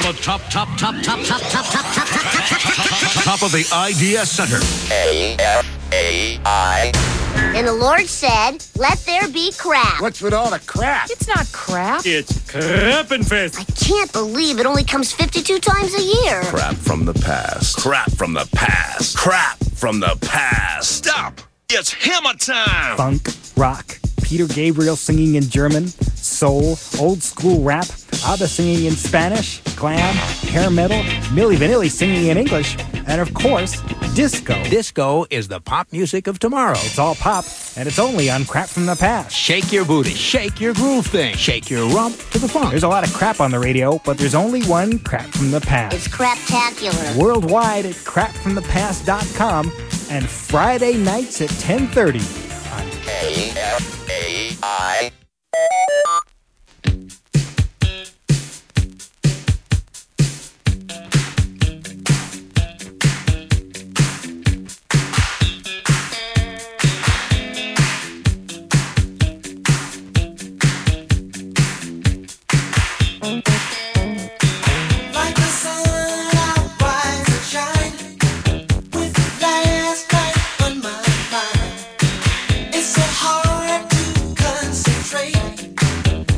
the top of the Idea Center. A-F-A-I. And the Lord said, let there be crap. What's with all the crap? It's not crap. It's Krappenfest. I can't believe it only comes 52 times a year. Crap from the past. Crap from the past. Crap from the past. Stop! It's hammer time! Funk, rock, Peter Gabriel singing in German, soul, old school rap, ABBA singing in Spanish, glam, hair metal, Milli Vanilli singing in English, and of course, disco. Disco is the pop music of tomorrow. It's all pop, and it's only on Crap from the Past. Shake your booty, shake your groove thing, shake your rump to the funk. There's a lot of crap on the radio, but there's only one Crap from the Past. It's craptacular. Worldwide at crapfromthepast.com and Friday nights at 10:30 on A-F-A-I. It's so hard to concentrate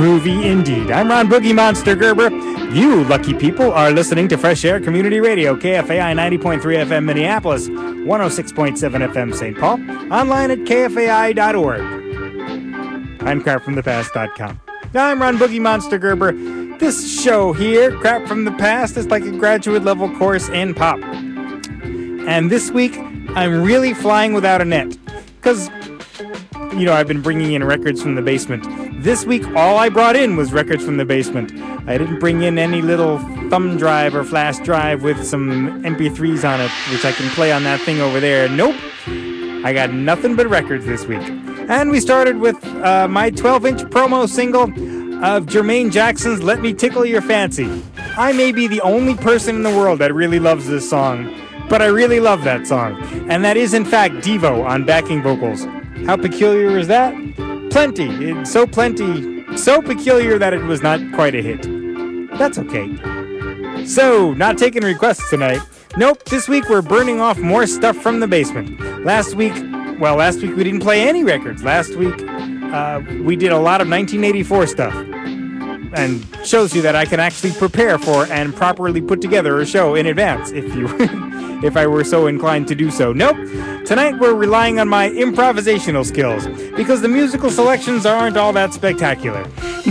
groovy indeed. I'm Ron Boogie Monster Gerber. You lucky people are listening to Fresh Air Community Radio, KFAI 90.3 FM Minneapolis, 106.7 FM St. Paul, online at kfai.org. I'm crapfromthepast.com. I'm Ron Boogie Monster Gerber. This show here, Crap from the Past, is like a graduate level course in pop. And this week, I'm really flying without a net. Because, you know, I've been bringing in records from the basement. This week, all I brought in was records from the basement. I didn't bring in any little thumb drive or flash drive with some MP3s on it, which I can play on that thing over there. Nope. I got nothing but records this week. And we started with my 12-inch promo single of Jermaine Jackson's Let Me Tickle Your Fancy. I may be the only person in the world that really loves this song, but I really love that song. And that is, in fact, Devo on backing vocals. How peculiar is that? Plenty. It's so peculiar that it was not quite a hit. That's okay. So, not taking requests tonight. Nope, this week we're burning off more stuff from the basement. Last week we didn't play any records. Last week, we did a lot of 1984 stuff. And shows you that I can actually prepare for and properly put together a show in advance, if I were so inclined to do so. Nope. Tonight we're relying on my improvisational skills, because the musical selections aren't all that spectacular.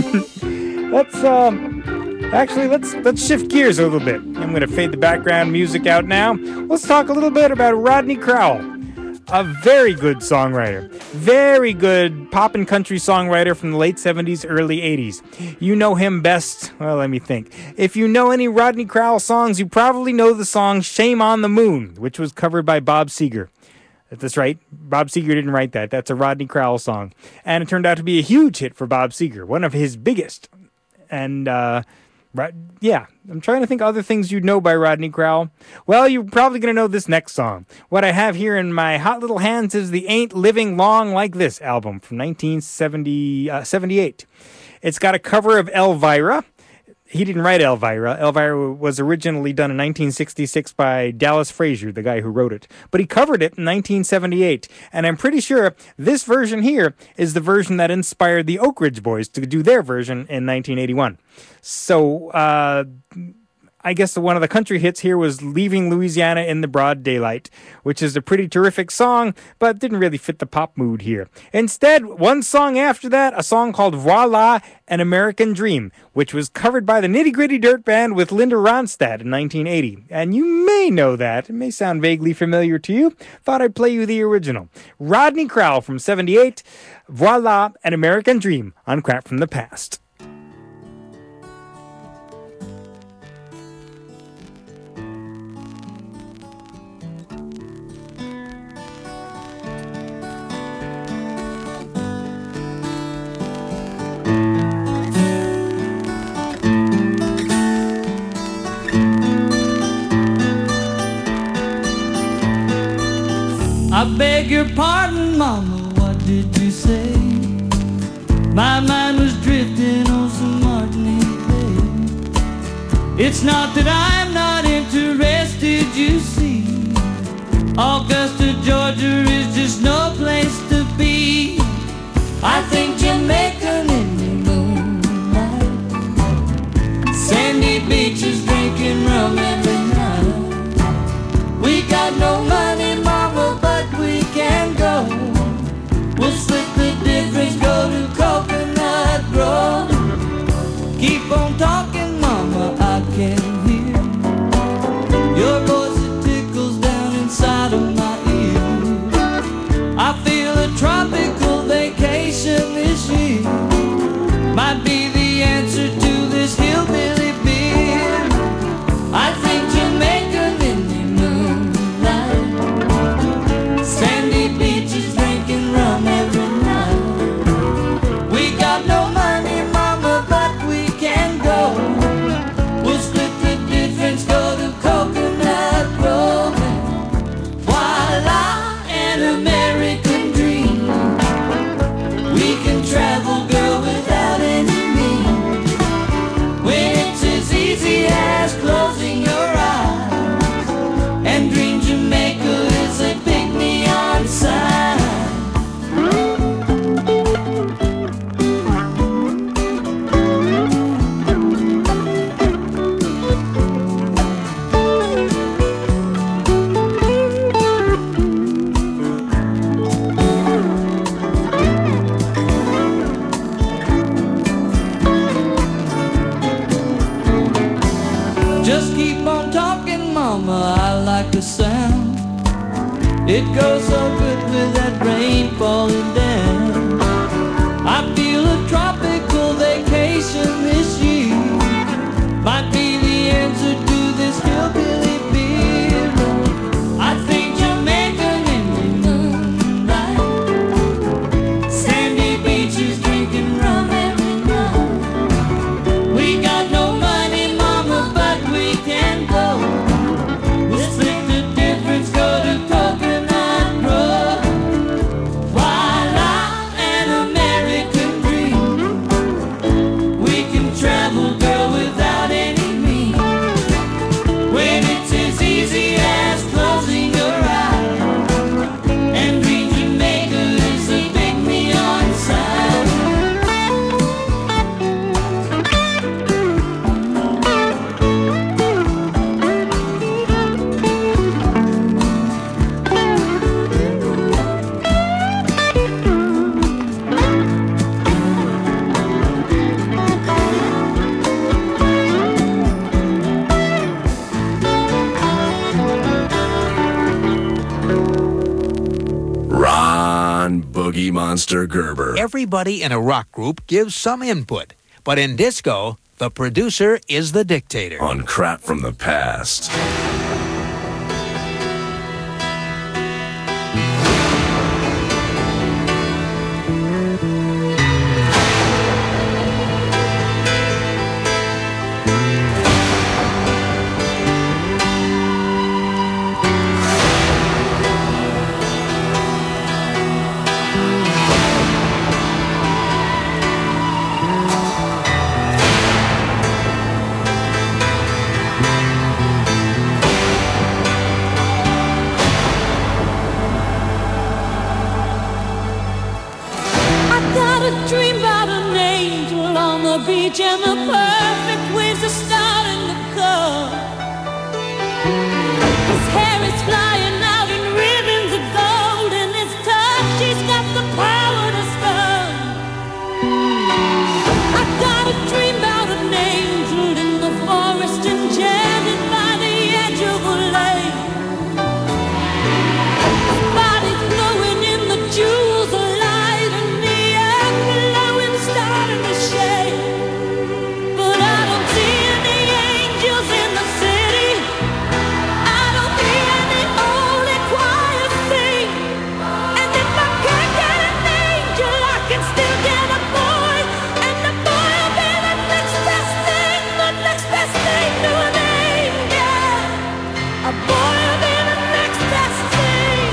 Let's shift gears a little bit. I'm going to fade the background music out now. Let's talk a little bit about Rodney Crowell. A very good songwriter. Very good pop and country songwriter from the late 70s, early 80s. You know him best, well, let me think. If you know any Rodney Crowell songs, you probably know the song Shame on the Moon, which was covered by Bob Seger. That's right. Bob Seger didn't write that. That's a Rodney Crowell song. And it turned out to be a huge hit for Bob Seger, one of his biggest. And, yeah, I'm trying to think of other things you'd know by Rodney Crowell. Well, you're probably going to know this next song. What I have here in my hot little hands is the Ain't Living Long Like This album from 1978. It's got a cover of Elvira. He didn't write Elvira. Elvira was originally done in 1966 by Dallas Frazier, the guy who wrote it. But he covered it in 1978. And I'm pretty sure this version here is the version that inspired the Oak Ridge Boys to do their version in 1981. So, I guess one of the country hits here was Leaving Louisiana in the Broad Daylight, which is a pretty terrific song, but didn't really fit the pop mood here. Instead, one song after that, a song called Voila, An American Dream, which was covered by the Nitty Gritty Dirt Band with Linda Ronstadt in 1980. And you may know that. It may sound vaguely familiar to you. Thought I'd play you the original. Rodney Crowell from 78, Voila, An American Dream on Crap from the Past. I beg your pardon, Mama, what did you say? My mind was drifting on some Martinique Bay. It's not that I'm not interested, you see. Augusta, Georgia is just no place to be. I think Jamaica in the moonlight, sandy beaches drinking rum every night. We got no money, Mama, but we can go. We'll split the difference, go to Coconut Grove. Keep on talking, Mama, I can hear your voice, it tickles down inside of my ear. I feel a tropical vacation this year might be the answer to this hillbilly beer. I think Jamaica in the moonlight, sandy beaches drinking rum every night. We got no money, Mama, but we can go. We'll split the difference, go to Coconut Grove. Voila, an American dream. We can travel, girl, without any means. When it's as easy as closing your eyes and dream Jamaica is a big neon sign. It goes so good with that rain falling down. I feel a tropical vacation this year might be the answer to this hillbilly beer. I think Jamaican in the moonlight, sandy beaches drinking rum every night. We got no money, mama, but we can go. We'll split the difference, go to Coconut Grove. While I'm an American dream, we can travel, girl, without any means. When it's as easy as closing your eyes and read Jamaica is a big neon sign. Ron Boogie Monster Gerber. Everybody in a rock group gives some input, but in disco, the producer is the dictator. On Crap from the Past. I got a dream about an angel on the beach and the perfect waves are starting to come. His hair is flying out in ribbons of gold, and his touch, he's got the power to stun. I got a dream about an angel in the forest enchanted by the edge of a lake. His body's glowing in the jewels of light, and the earth below him starting to shake. But I don't see any angels in the city. I don't hear any holy choir sing. And if I can't get an angel, I can still get a boy. And the boy will be the next best thing, the next best thing to an angel. A boy will be the next best thing.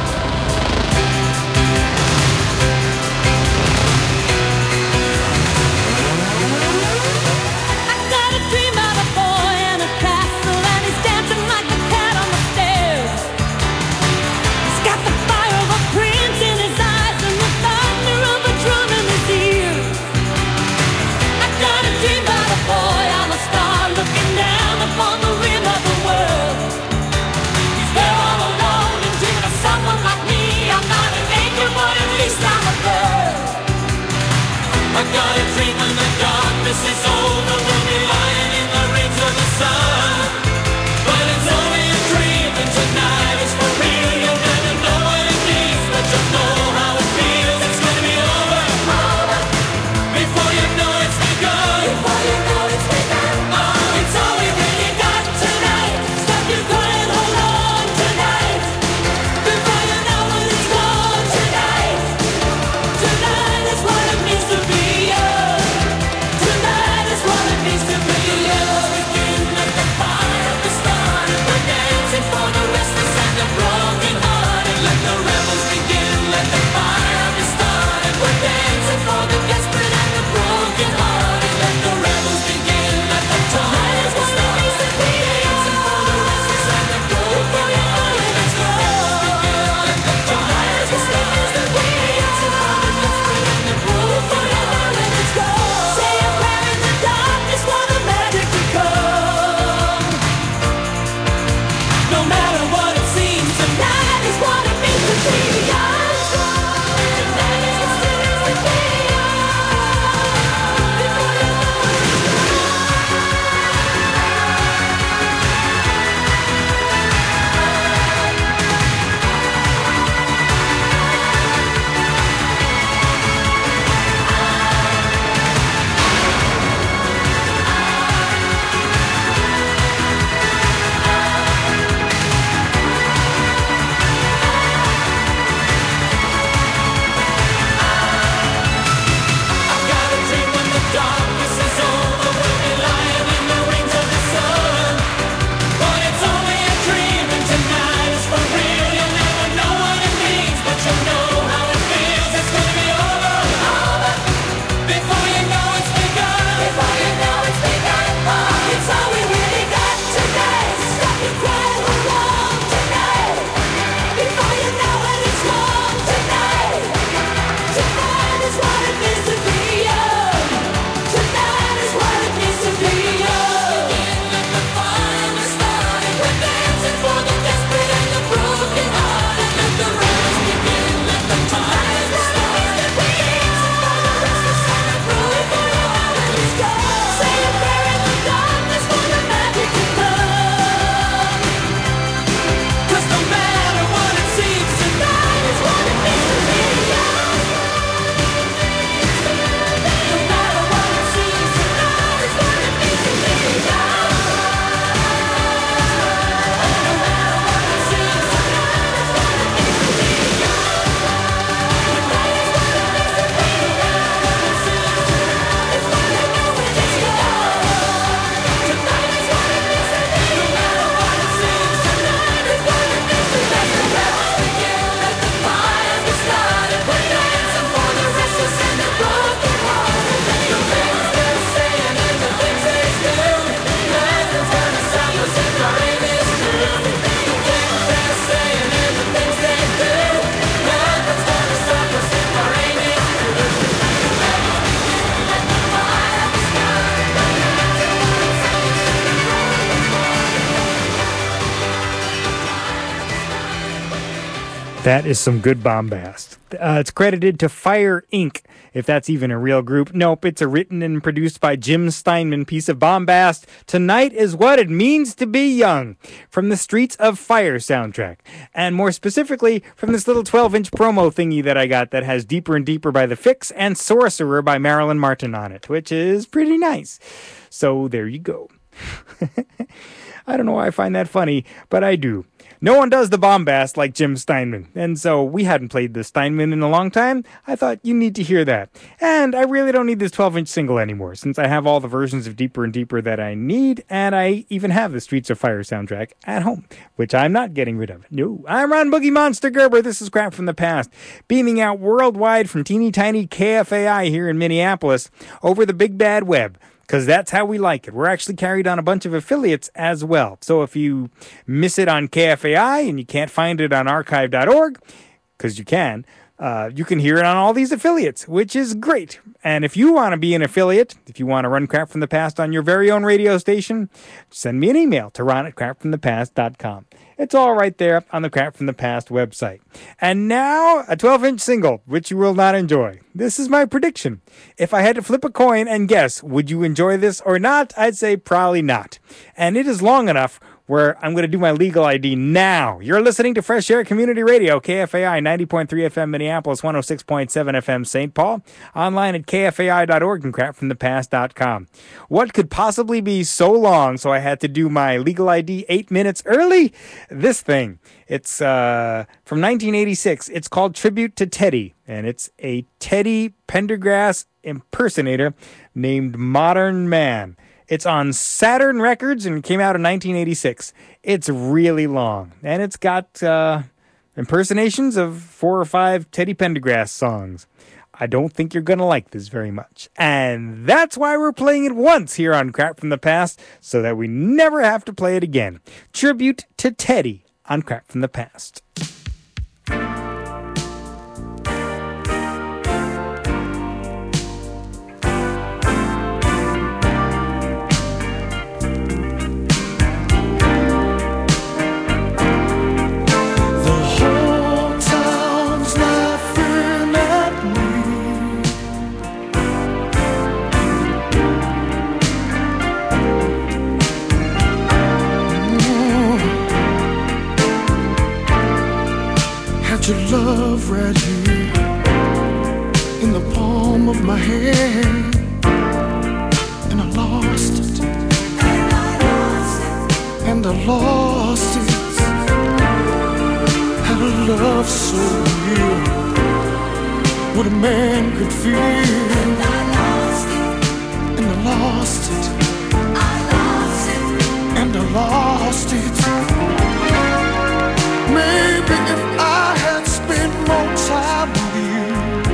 I got a dream about a boy in a castle, and he's dancing like a cat on the stairs. He's got the fire of a prince in his eyes and the thunder of a drum in his ears. I got a dream about a boy on a star looking down upon the rim of the world. He's there all alone and dreaming of someone like me. I'm not an angel, but at least I'm a bird. I got a dream when the darkness is over, we'll be lying in the rays of the sun. But it's only a dream, and tonight is for real. You'll never know what it means, but you'll know how it feels. It's gonna be over, before you know it's begun. Before you know it's begun. Oh, it's all we really got tonight. Stop your crying, hold on tonight. Before you know it's gone tonight. Tonight is what it means to be young. Tonight That is some good bombast. It's credited to Fire Inc., if that's even a real group. Nope, it's a written and produced by Jim Steinman piece of bombast. Tonight is what it means to be young, from the Streets of Fire soundtrack. And more specifically, from this little 12-inch promo thingy that I got that has Deeper and Deeper by The Fix and Sorcerer by Marilyn Martin on it, which is pretty nice. So there you go. I don't know why I find that funny, but I do. No one does the bombast like Jim Steinman, and so we hadn't played the Steinman in a long time. I thought you need to hear that. And I really don't need this 12-inch single anymore, since I have all the versions of Deeper and Deeper that I need, and I even have the Streets of Fire soundtrack at home, which I'm not getting rid of. No, I'm Ron Boogie Monster Gerber. This is Crap from the Past, beaming out worldwide from teeny tiny KFAI here in Minneapolis over the big bad web. Because that's how we like it. We're actually carried on a bunch of affiliates as well. So if you miss it on KFAI and you can't find it on archive.org, because you can hear it on all these affiliates, which is great. And if you want to be an affiliate, if you want to run Crap from the Past on your very own radio station, send me an email to ron@crapfromthepast.com. It's all right there on the Crap from the Past website. And now, a 12-inch single, which you will not enjoy. This is my prediction. If I had to flip a coin and guess, would you enjoy this or not, I'd say probably not. And it is long enough where I'm going to do my legal ID now. You're listening to Fresh Air Community Radio, KFAI 90.3 FM Minneapolis, 106.7 FM St. Paul, online at kfai.org and crapfromthepast.com. What could possibly be so long so I had to do my legal ID 8 minutes early? This thing. It's from 1986. It's called Tribute to Teddy, and it's a Teddy Pendergrass impersonator named Modern Man. It's on Saturn Records and came out in 1986. It's really long, and it's got impersonations of 4 or 5 Teddy Pendergrass songs. I don't think you're going to like this very much. And that's why we're playing it once here on Crap from the Past, so that we never have to play it again. Tribute to Teddy on Crap from the Past. Your love right here in the palm of my hand, and I lost it, and I lost it. Had a love so real, what a man could feel, and I lost it, and I lost it, and I lost it. Maybe if I had spent more time with you,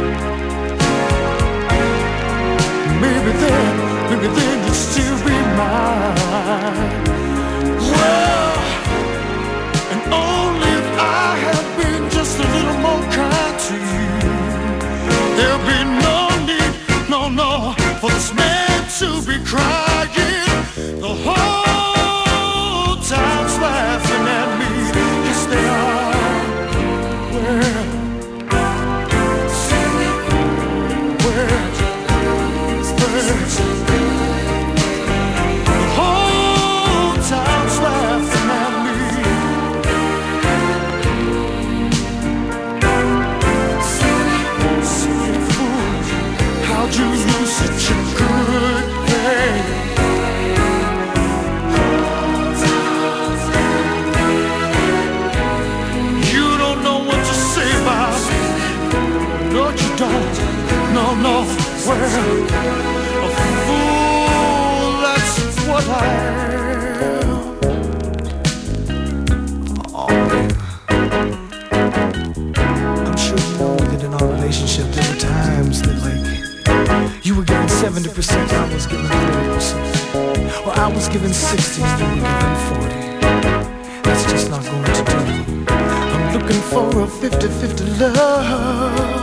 maybe then you'd still be mine. Well, and only if I had been just a little more kind to you, there'd be no need, no, for this man to be crying the whole time's laughing at me. Yes, they are. The whole town's laughing at me. Silly fool, how'd you lose such a good thing? You don't know what to say about it. No, you don't. No, well, a fool, that's what I am. Oh, I'm sure you know that in our relationship there were times that, like, you were giving 70%, I was giving 30%. Or I was giving 60 and you were giving 40. That's just not going to do. I'm looking for a 50-50 love.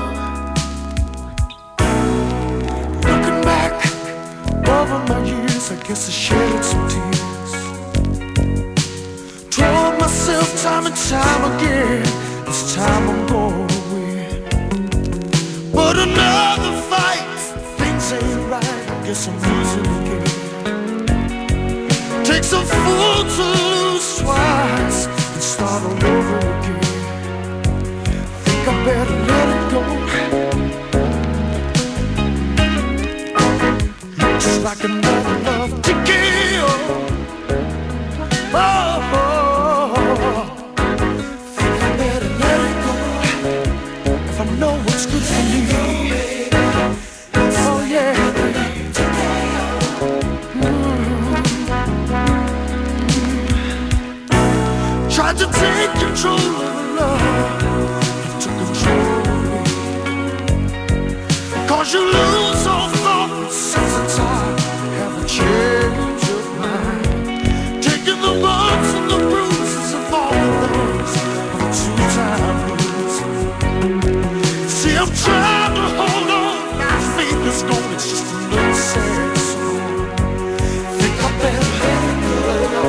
I guess I shed some tears. Told myself time and time again, this time I'm gonna win. But another fight, things ain't right. Guess I'm losing again. Takes a fool to lose twice and start all over again. Think I better let it go. Looks like another love to kill. Think I better let it go. If I know what's good for me. Oh yeah. Tried to take control of love. You took control of me. Cause you lose all thought and sense of time. Have a change of mind. Taking the bumps and the bruises of all the things of a two-time loser. See, I'm trying to hold on. My faith is gone. It's just another sad song. Think I better let it go.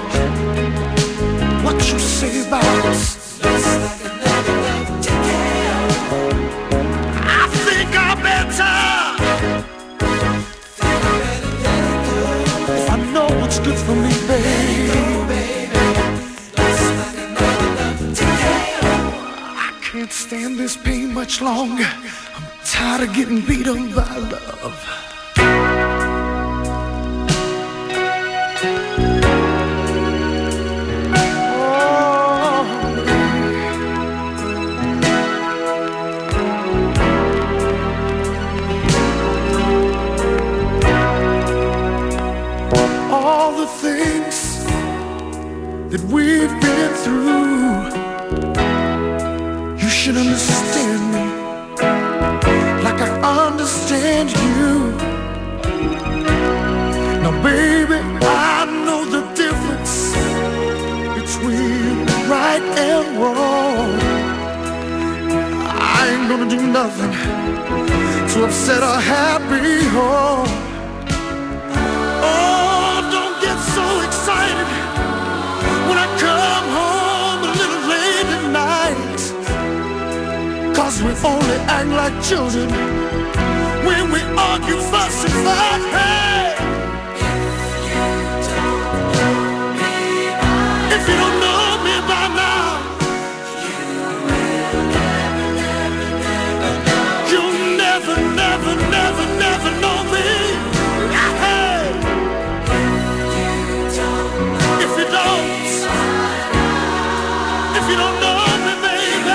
What you say about us? Looks like another love to kill. I think I better. Think I better let it go. If I know what's good for me, baby. Looks like another love to kill. I can't stand this pain much longer. I'm tired of getting beat up by love. All the things that we've been through, you should understand me like I understand you. Now baby, I know the difference between right and wrong. I ain't gonna do nothing to upset a happy home. So excited when I come home a little late at night. Cause we only act like children when we argue, fuss and fight. Hey! If you don't know me by now, you'll never, never, never, never know me. If you don't know me, baby,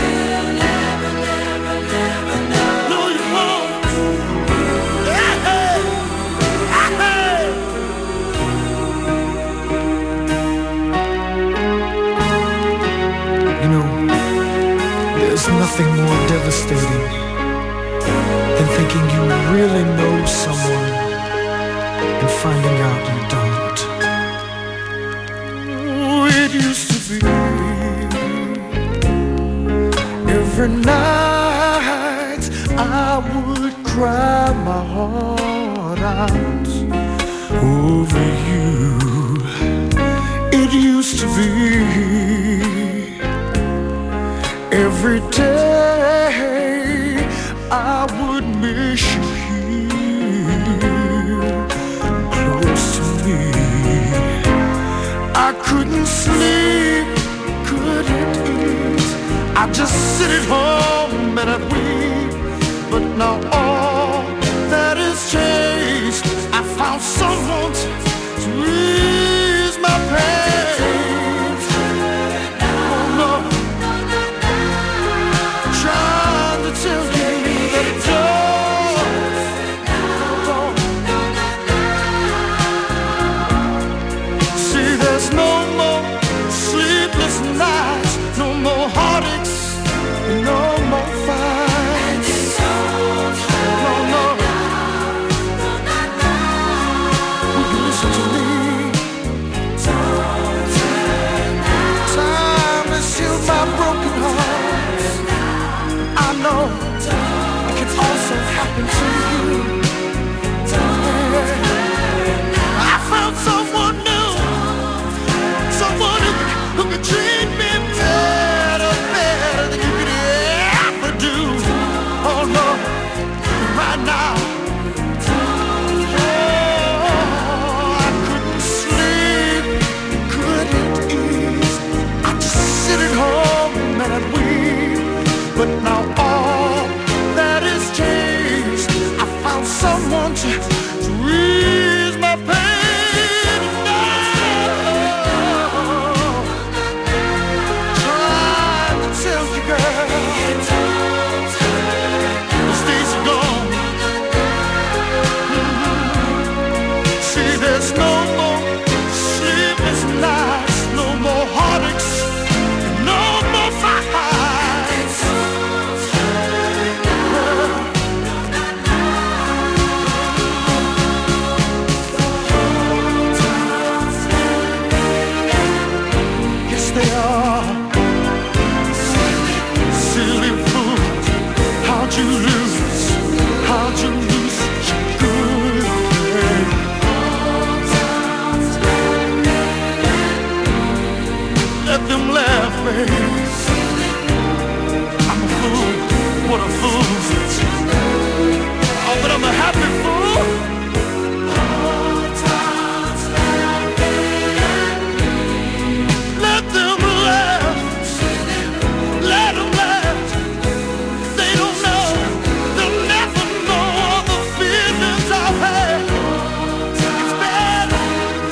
no, you won't. You know, there's nothing more devastating than thinking you really know someone and finding out you don't. It used to be every night I would cry my heart out over you. It used to be every day I would miss you here close to me. I couldn't sleep, couldn't eat. I just sit at home and I'd weep. But now all that has changed. I found someone to ease my pain. Oh no, trying to tell you that it's there's no more sleepless nights, no more heartaches, no more fights. No, no. Will you listen to me? Time has healed my broken heart. I know it can also happen to you. I found someone new. Someone who could treat me better, better. to ease my pain. Trying to tell you, girl, those days are gone. See, there's no more sleepless nights, no more heartaches, no more fights. Yes, they are. Silly fools, how'd you lose? How'd you lose such a good thing? Let them laugh, baby. I'm a fool, what a fool. Oh, but I'm a happy fool. Let them laugh, let them laugh. They don't know, they'll never know all the feelings I've had. It's better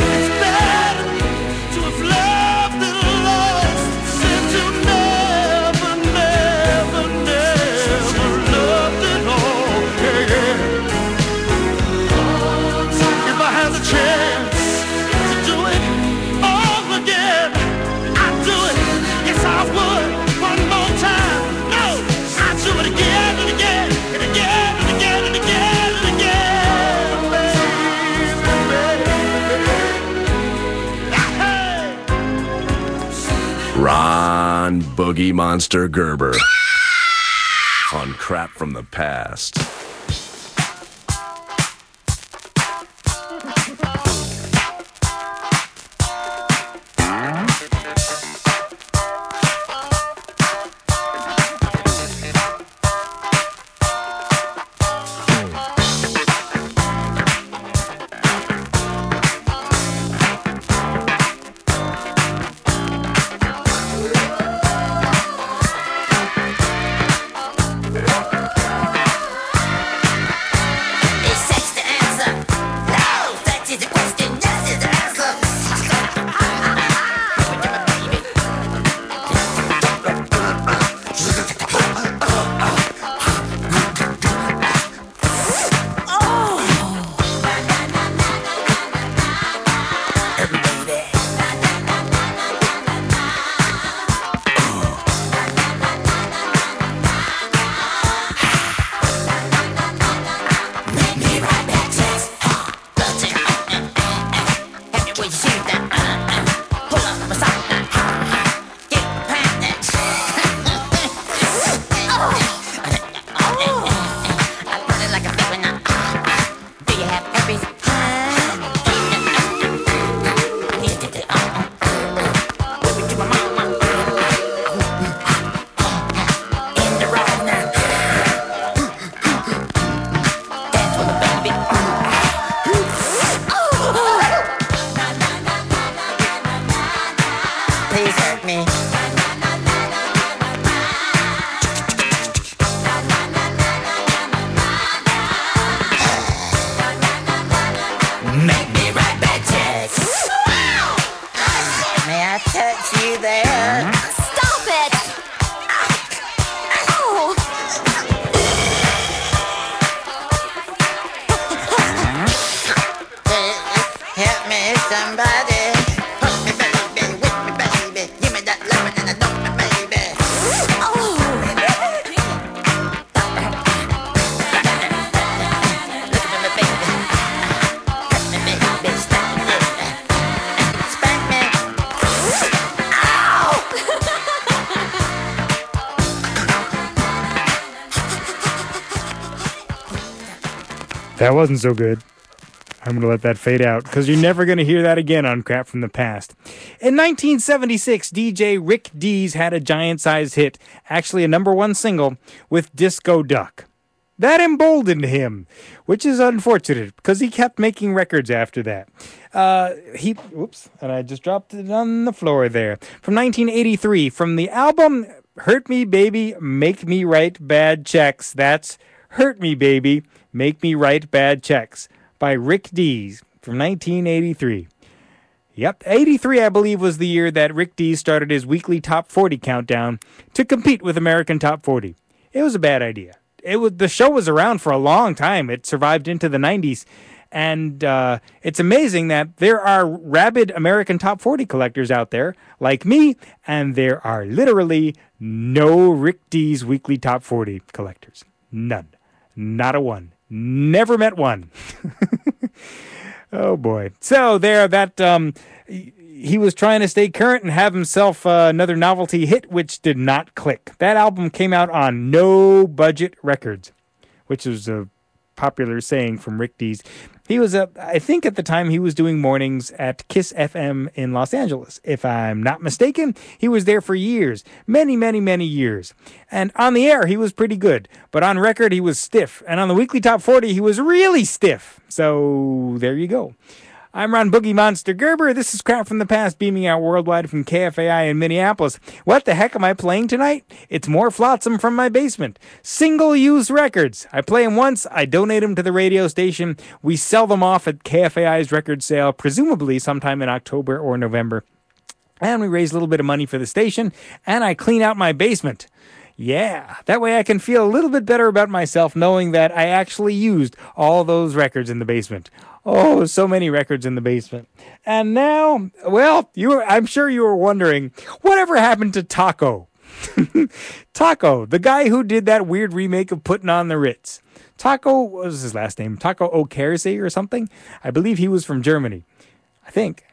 to have loved and lost than to never, never, never loved at all. Yeah, yeah. If I had the chance to do it all again, I'd do it. Yes, I would. One more time. No, I'd do it again and again and again and again and again and again, baby. Ron Boogie Monster Gerber on Crap from the Past. That wasn't so good. I'm going to let that fade out because you're never going to hear that again on Crap from the Past. In 1976, DJ Rick Dees had a giant-sized hit, actually a number 1 single, with Disco Duck. That emboldened him, which is unfortunate because he kept making records after that. Oops, and I just dropped it on the floor there. From 1983, from the album Hurt Me Baby, Make Me Write Bad Checks, that's Hurt Me Baby, Make Me Write Bad Checks by Rick Dees from 1983. Yep, 83 I believe was the year that Rick Dees started his weekly Top 40 countdown to compete with American Top 40. It was a bad idea. The show was around for a long time. It survived into the 90s. And it's amazing that there are rabid American Top 40 collectors out there, like me, and there are literally no Rick Dees weekly Top 40 collectors. None. Not a one. Never met one. Oh, boy. So there, he was trying to stay current and have himself another novelty hit, which did not click. That album came out on No Budget Records, which was a popular saying from Rick Dees. He was, I think at the time, he was doing mornings at Kiss FM in Los Angeles. If I'm not mistaken, he was there for years. Many, many, many years. And on the air, he was pretty good. But on record, he was stiff. And on the weekly Top 40, he was really stiff. So there you go. I'm Ron Boogie Monster Gerber. This is Crap from the Past, beaming out worldwide from KFAI in Minneapolis. What the heck am I playing tonight? It's more Flotsam from my basement. Single-use records. I play them once, I donate them to the radio station. We sell them off at KFAI's record sale, presumably sometime in October or November. And we raise a little bit of money for the station, and I clean out my basement. Yeah, that way I can feel a little bit better about myself knowing that I actually used all those records in the basement. Oh, so many records in the basement. And now, well, I'm sure you were wondering, whatever happened to Taco? Taco, the guy who did that weird remake of Putting on the Ritz. Taco, what was his last name? Taco Okerze or something? I believe he was from Germany. I think.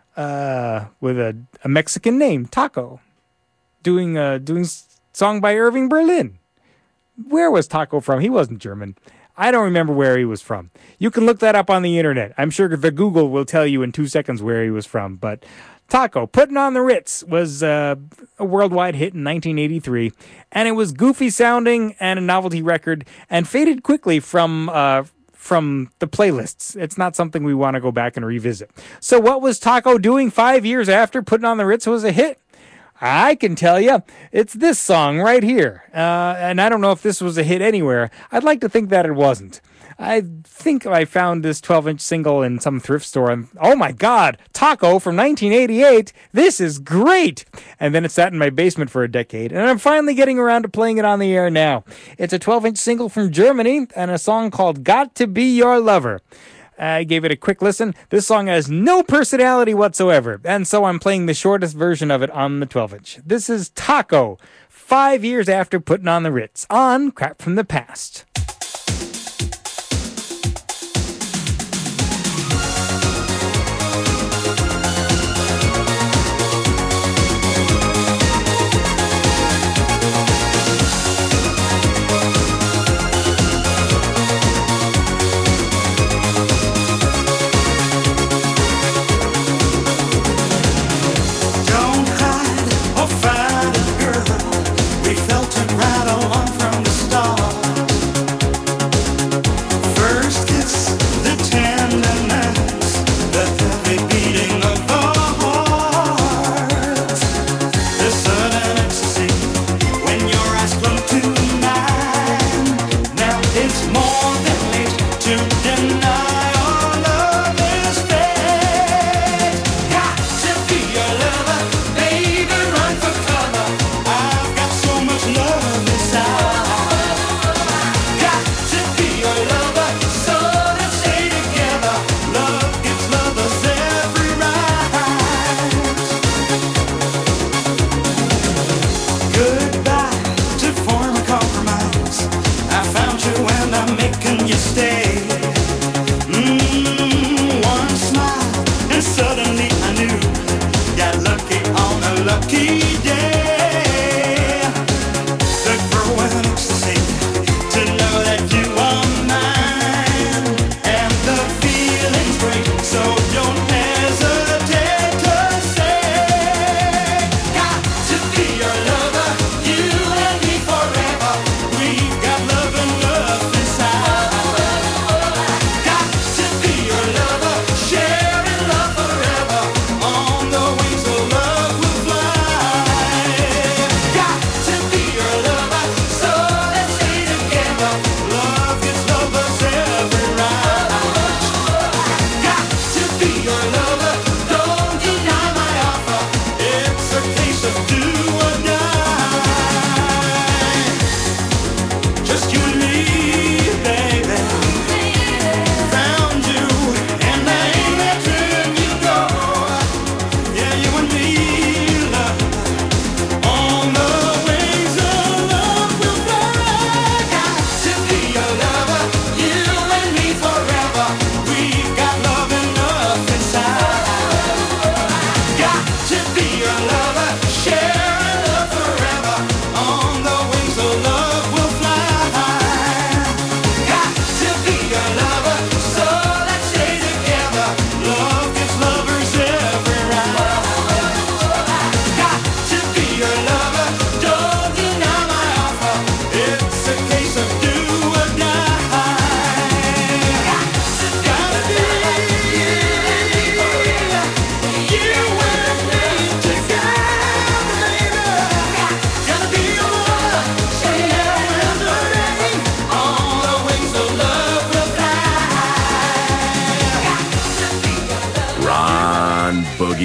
With a Mexican name, Taco. Doing song by Irving Berlin. Where was Taco from? He wasn't German. I don't remember where he was from. You can look that up on the internet. I'm sure the Google will tell you in 2 seconds where he was from. But Taco, Putting on the Ritz, was a worldwide hit in 1983. And it was goofy sounding and a novelty record and faded quickly from the playlists. It's not something we want to go back and revisit. So what was Taco doing 5 years after Putting on the Ritz was a hit? I can tell you, it's this song right here. And I don't know if this was a hit anywhere. I'd like to think that it wasn't. I think I found this 12-inch single in some thrift store. And oh my God, Taco from 1988. This is great. And then it sat in my basement for a decade. And I'm finally getting around to playing it on the air now. It's a 12-inch single from Germany and a song called Got to Be Your Lover. I gave it a quick listen. This song has no personality whatsoever, and so I'm playing the shortest version of it on the 12-inch. This is Taco, 5 years after Putting on the Ritz, on Crap from the Past.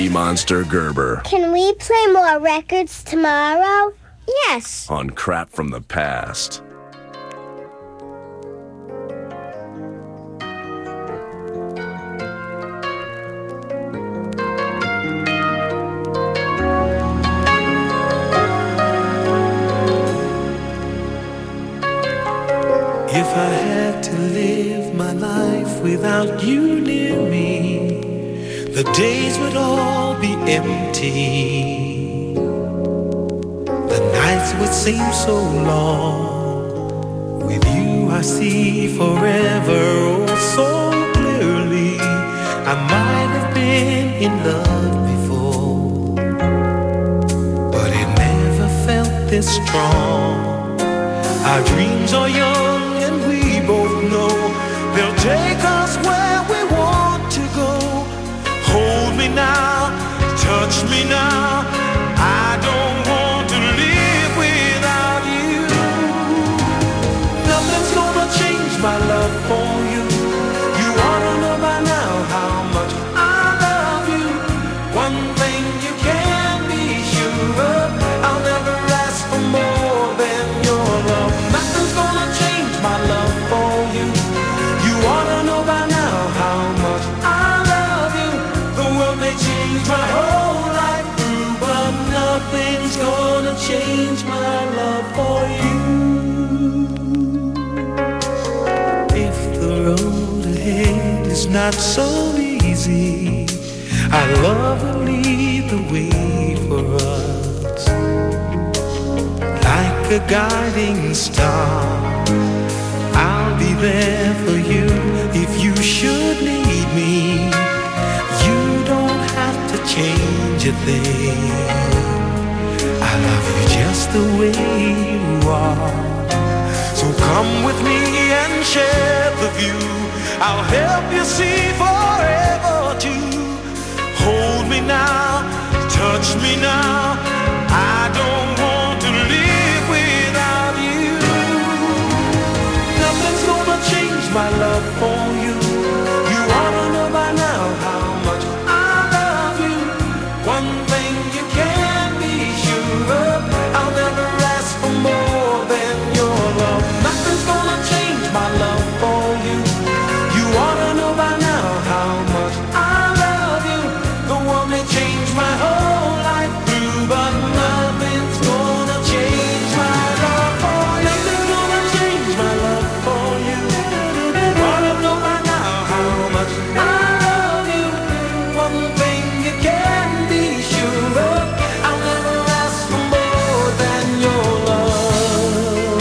Boogie Monster Gerber. Can we play more records tomorrow? Yes. On Crap from the Past. If I had to live my life without you near me, the days would all be empty. The nights would seem so long. With you I see forever oh so clearly. I might have been in love before, but it never felt this strong. Our dreams are young and we both know they'll take us where we want to go. Hold me now, touch me now. I don't want to live without you. Nothing's gonna change my love for you. You ought to know by now how much I love you. One thing you can be sure of, I'll never ask for more than your love. Nothing's gonna change my love for you. You ought to know by now how much I love you. The world may change my whole life through, but nothing's gonna change my love for you. If the road ahead is not so easy, our love will lead the way for us. Like a guiding star, I'll be there for you if you should need me. You don't have to change a thing. I love you just the way you are. So come with me and share the view. I'll help you see forever too. Hold me now, touch me now. I don't want to live without you. Nothing's gonna change my love for you. You ought to know by now how much I love you. One thing you can be sure of, I'll never ask for more than your love. Nothing's gonna change my love for you. You ought to know by now how much I love you. The world may change my whole life through, but nothing's gonna change my love for you. Nothing's gonna change my love for you. You ought to know by now how much I love you. One thing you can be sure of, I'll never ask for more than your love.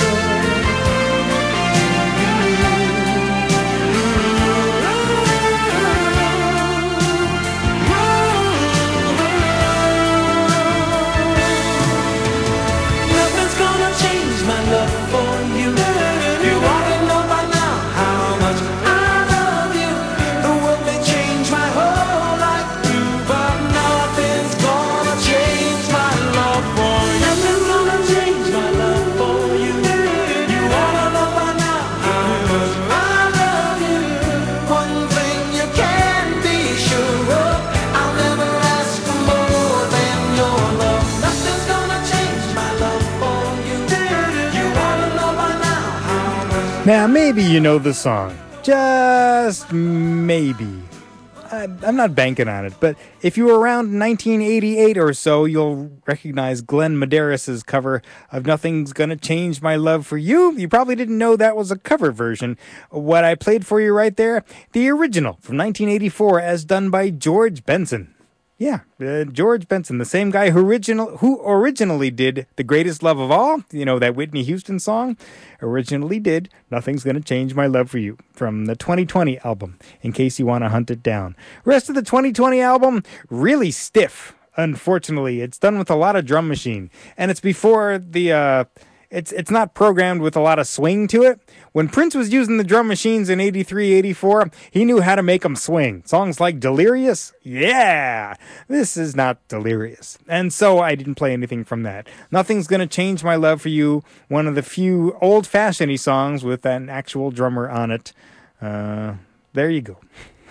Nothing's gonna change my love for you. You ought to know by now how much I love you. The world may change my whole life through, but nothing's gonna change my love for you. Nothing's gonna change my love for you. You ought to know by now how much I love you. One thing you can be sure of, I'll never ask for more than your love. Nothing's gonna change my love for you. You ought to know by now how much. Now, maybe you know the song. Just maybe. I'm not banking on it, but if you were around 1988 or so, you'll recognize Glenn Medeiros' cover of Nothing's Gonna Change My Love for You. You probably didn't know that was a cover version. What I played for you right there, the original from 1984 as done by George Benson. Yeah, George Benson, the same guy who originally did The Greatest Love of All, you know, that Whitney Houston song, originally did Nothing's Gonna Change My Love for You from the 2020 album, in case you want to hunt it down. Rest of the 2020 album, really stiff, unfortunately. It's done with a lot of drum machine, and it's before the... It's not programmed with a lot of swing to it. When Prince was using the drum machines in 83, 84, he knew how to make them swing. Songs like Delirious? Yeah! This is not Delirious. And so I didn't play anything from that. Nothing's Gonna Change My Love for You, one of the few old-fashioned songs with an actual drummer on it. There you go.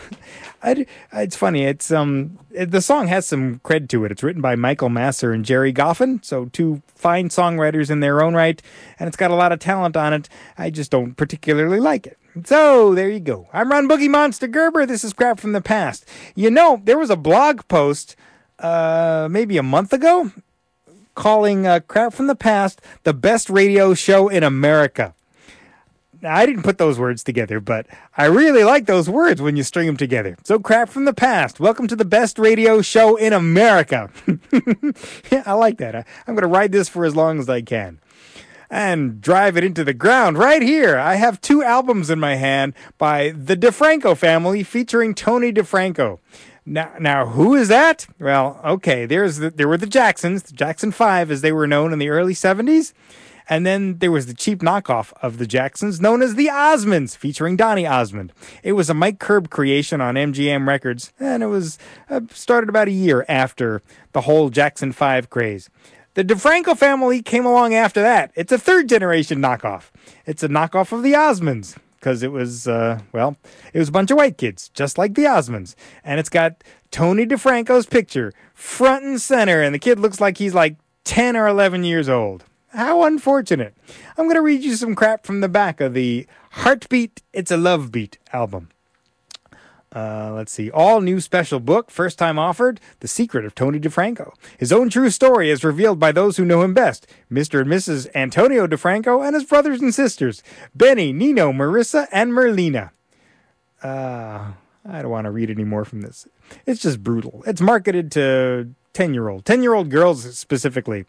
It's funny. It's the song has some cred to it. It's written by Michael Masser and Jerry Goffin, so two fine songwriters in their own right, and it's got a lot of talent on it. I just don't particularly like it. So there you go. I'm Ron Boogie Monster Gerber. This is Crap from the Past. You know, there was a blog post maybe a month ago calling Crap from the Past the best radio show in America. Now, I didn't put those words together, but I really like those words when you string them together. So, Crap from the Past. Welcome to the best radio show in America. Yeah, I like that. I'm going to ride this for as long as I can. And drive it into the ground right here. I have two albums in my hand by the DeFranco family featuring Tony DeFranco. Now, who is that? Well, okay, there were the Jacksons, the Jackson 5 as they were known in the early 70s. And then there was the cheap knockoff of the Jacksons known as the Osmonds, featuring Donny Osmond. It was a Mike Curb creation on MGM Records, and it was started about a year after the whole Jackson 5 craze. The DeFranco family came along after that. It's a third-generation knockoff. It's a knockoff of the Osmonds, because it was, it was a bunch of white kids, just like the Osmonds. And it's got Tony DeFranco's picture front and center, and the kid looks like he's like 10 or 11 years old. How unfortunate. I'm going to read you some crap from the back of the Heartbeat, It's a Love Beat album. Let's see. All new special book, first time offered, The Secret of Tony DeFranco. His own true story is revealed by those who know him best, Mr. and Mrs. Antonio DeFranco and his brothers and sisters, Benny, Nino, Marissa, and Merlina. I don't want to read any more from this. It's just brutal. It's marketed to 10-year-old girls specifically.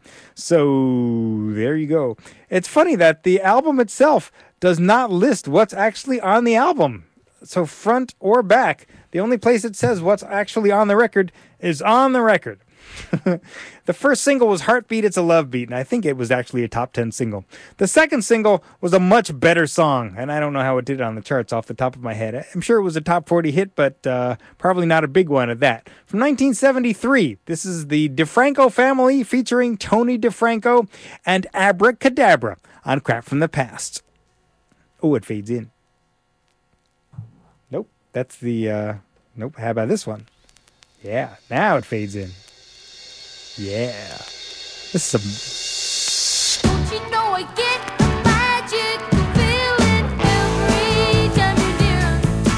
So there you go. It's funny that the album itself does not list what's actually on the album. So front or back, the only place it says what's actually on the record is on the record. The first single was Heartbeat, It's a Love Beat, and I think it was actually a top 10 single. The second single was a much better song, and I don't know how it did on the charts off the top of my head. I'm sure it was a top 40 hit, but probably not a big one at that. From 1973, this is the DeFranco family featuring Tony DeFranco and Abracadabra on Crap from the Past. Oh, it fades in. Nope, that's the, nope, how about this one? Yeah, now it fades in. Yeah. This is some... Don't you know I get the magic feeling every time you're near,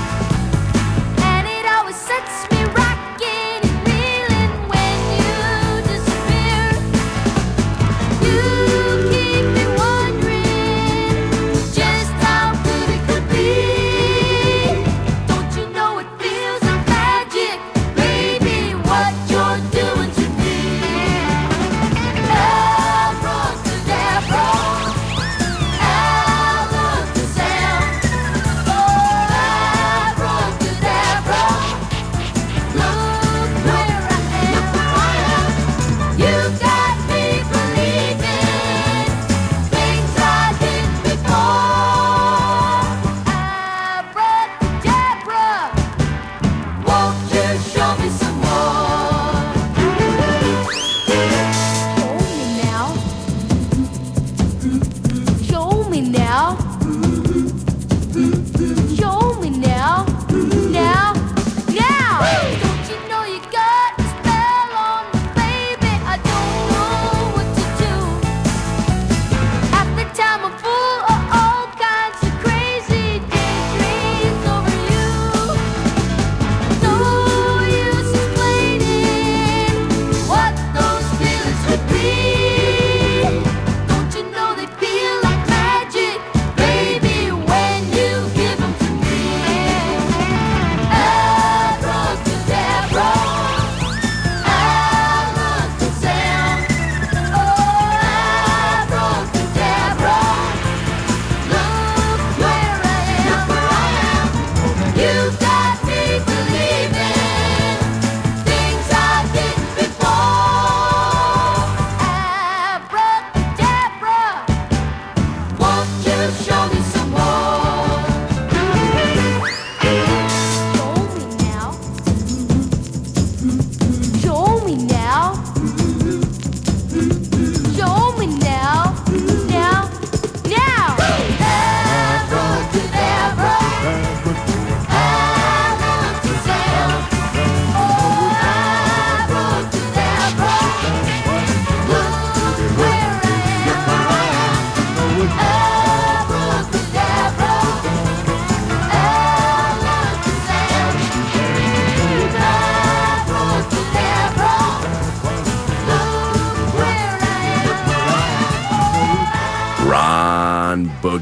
and it always sets me rocking and reeling when you disappear. You keep me wondering just how good it could be. Don't you know it feels like magic, baby, what you're doing to me. Love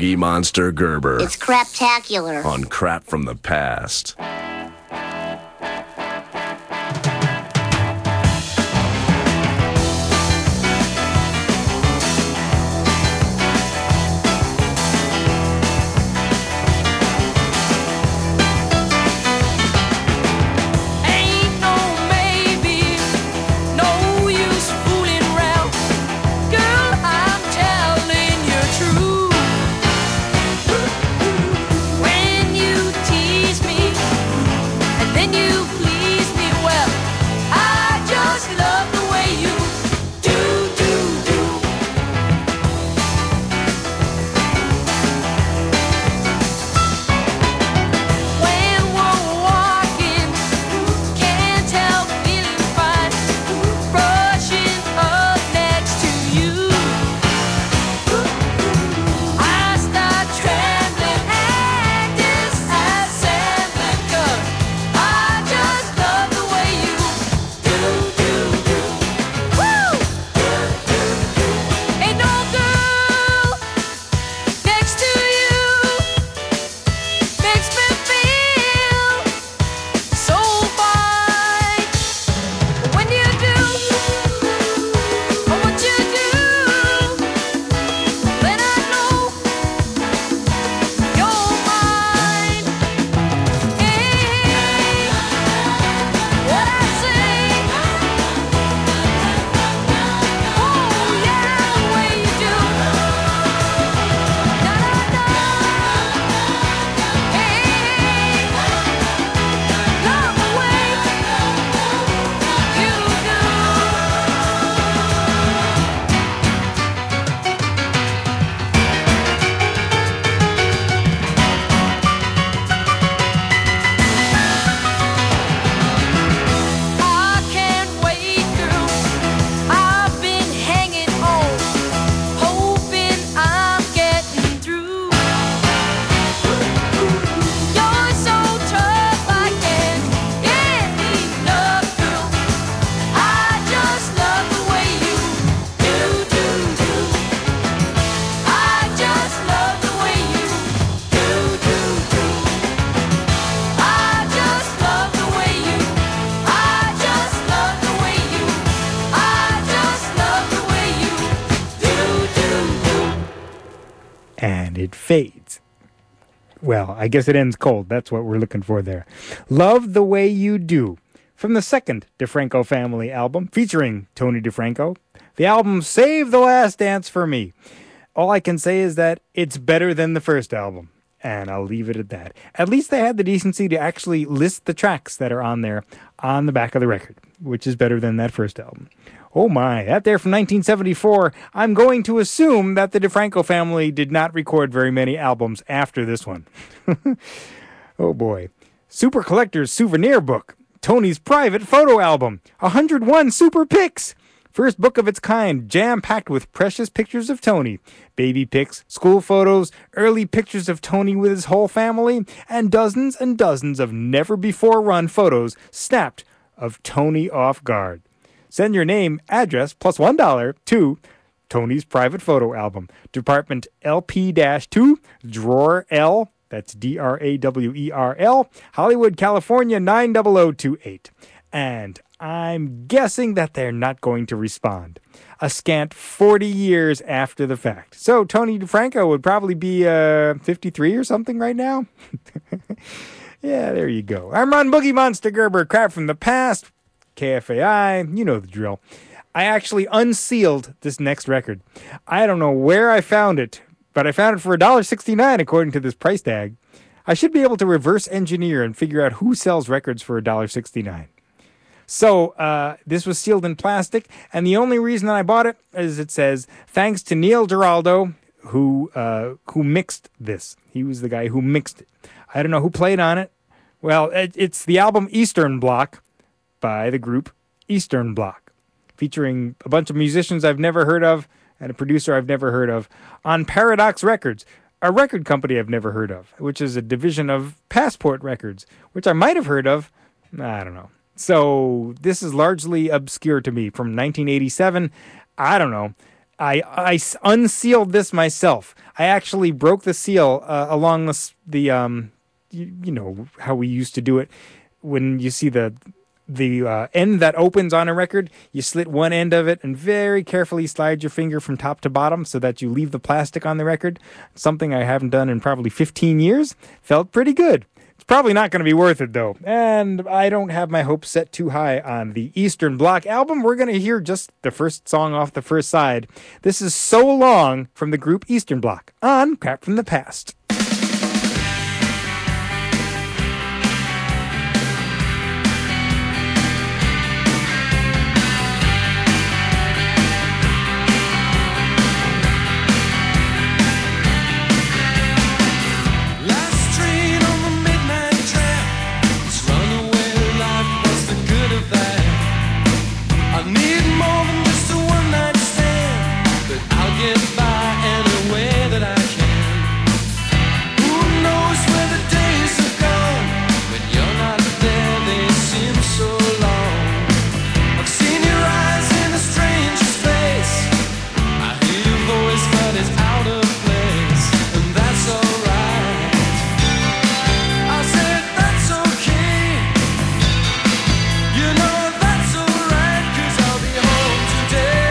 Boogie Monster Gerber. It's craptacular. On Crap from the Past. And it fades. Well, I guess it ends cold. That's what we're looking for there. Love the Way You Do, from the second DeFranco Family album, featuring Tony DeFranco. The album Save the Last Dance for Me. All I can say is that it's better than the first album, and I'll leave it at that. At least they had the decency to actually list the tracks that are on there on the back of the record, which is better than that first album. Oh my, that there from 1974. I'm going to assume that the DeFranco family did not record very many albums after this one. Oh boy. Super Collector's Souvenir Book. Tony's private photo album. 101 super pics. First book of its kind, jam-packed with precious pictures of Tony. Baby pics, school photos, early pictures of Tony with his whole family, and dozens of never-before-run photos snapped of Tony off guard. Send your name, address, plus $1 to Tony's Private Photo Album. Department LP-2, Drawer L, that's DRAWERL, Hollywood, California, 90028. And I'm guessing that they're not going to respond. A scant 40 years after the fact. So Tony DeFranco would probably be 53 or something right now. Yeah, there you go. I'm Ron Boogie Monster Gerber, Crap from the Past. KFAI, you know the drill. I actually unsealed this next record. I don't know where I found it, but I found it for $1.69 according to this price tag. I should be able to reverse engineer and figure out who sells records for $1.69. So this was sealed in plastic, and the only reason that I bought it is it says, thanks to Neil Giraldo, who mixed this. He was the guy who mixed it. I don't know who played on it. Well, it's the album Eastern Bloc, by the group Eastern Bloc, featuring a bunch of musicians I've never heard of and a producer I've never heard of, on Paradox Records, a record company I've never heard of, which is a division of Passport Records, which I might have heard of. I don't know. So this is largely obscure to me. From 1987, I don't know. I unsealed this myself. I actually broke the seal along the you know how we used to do it when you see the end that opens on a record. You slit one end of it and very carefully slide your finger from top to bottom so that you leave the plastic on the record. Something I haven't done in probably 15 years. Felt pretty good. It's probably not going to be worth it, though. And I don't have my hopes set too high on the Eastern Bloc album. We're going to hear just the first song off the first side. This is So Long from the group Eastern Bloc on Crap from the Past. Get by any way that I can. Who knows where the days have gone? When you're not there, they seem so long. I've seen your eyes in a stranger's face. I hear your voice, but it's out of place, and that's alright. I said that's okay. You know that's alright, 'cause I'll be home today.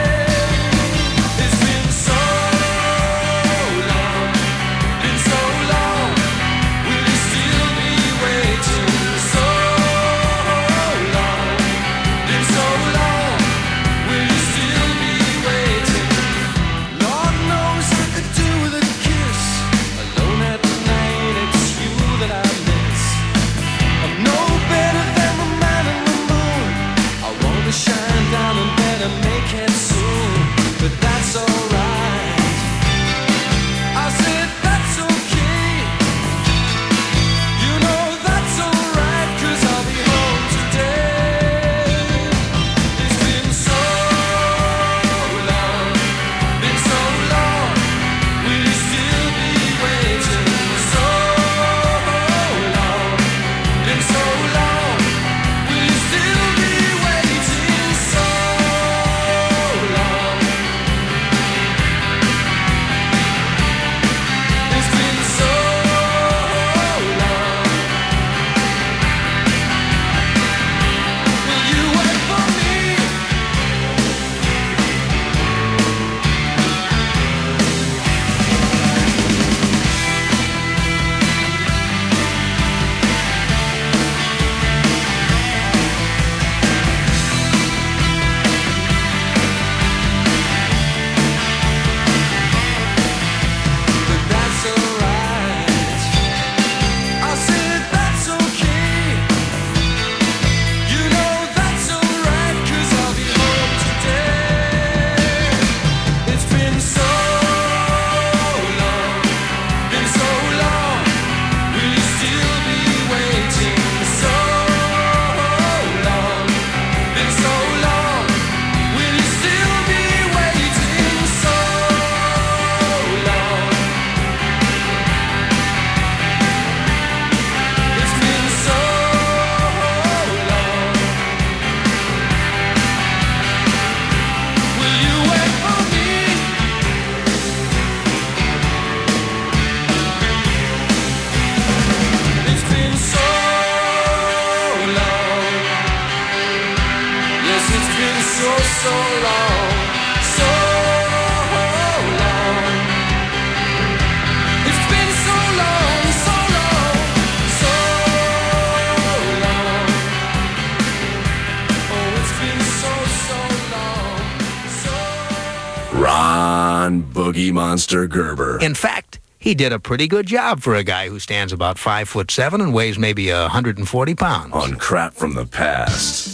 Shine down and better make it soon, but that's alright. I said that's okay. You know that's alright, 'cause I'll be home today. It's been so long, been so long. Will you still be waiting? So long, been so long. Will you still be waiting? So long. It's been so long. Will you wait for me? But that's alright. I said that's okay. You know that's alright, 'cause I'll be home today. It's been so long, been so long. Will you still be waiting? So long, been so long. Will you still be waiting? So long. It's been so long. Will you wait for me? It's been so long. Yes, it's been so long. So long. It's been so long, so long, so long. Oh, it's been so long, so. Ron Boogie Monster Gerber. In fact, he did a pretty good job for a guy who stands about 5'7" and weighs maybe 140 pounds. On Crap from the Past.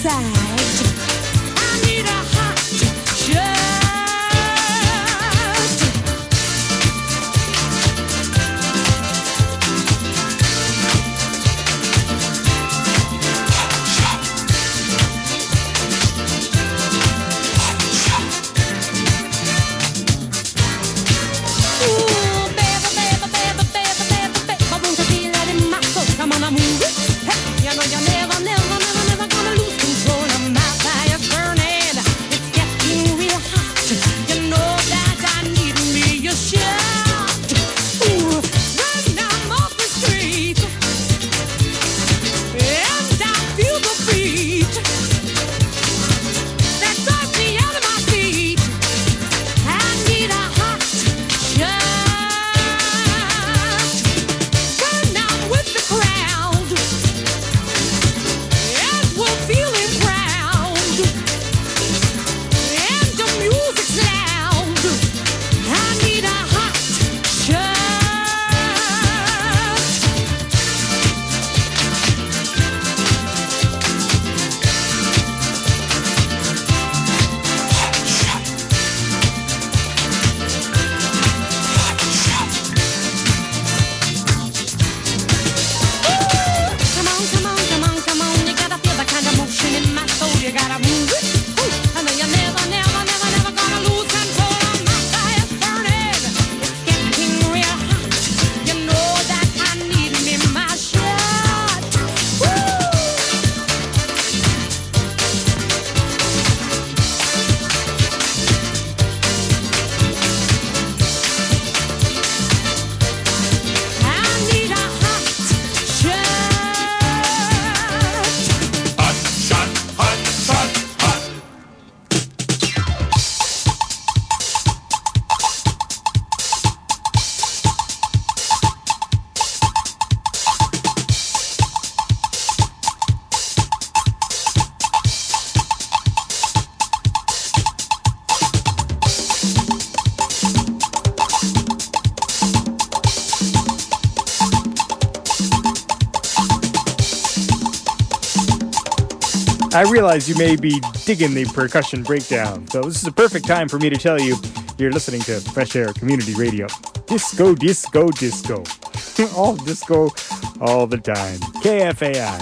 I realize you may be digging the percussion breakdown, so this is a perfect time for me to tell you you're listening to Fresh Air Community Radio. Disco, disco, disco. All disco, all the time. KFAI.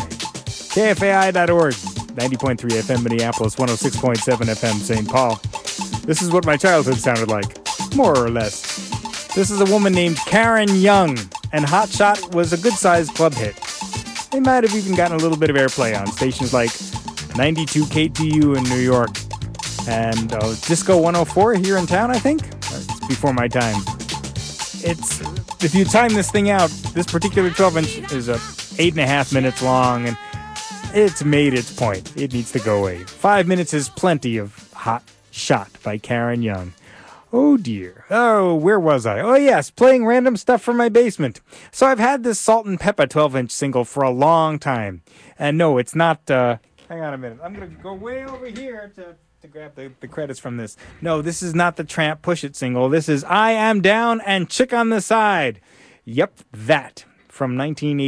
KFAI.org. 90.3 FM Minneapolis, 106.7 FM St. Paul. This is what my childhood sounded like, more or less. This is a woman named Karen Young, and Hot Shot was a good-sized club hit. They might have even gotten a little bit of airplay on stations like 92 KTU in New York and Disco 104 here in town, I think. It's before my time. It's, if you time this thing out, this particular 12-inch is 8.5 minutes long, and it's made its point. It needs to go away. 5 minutes is plenty of Hot Shot by Karen Young. Oh dear. Oh, where was I? Oh yes, playing random stuff from my basement. So I've had this Salt and Peppa 12-inch single for a long time. And no, it's not, hang on a minute. I'm going to go way over here to grab the credits from this. No, this is not the Tramp Push It single. This is I Am Down and Chick on the Side. Yep, that. From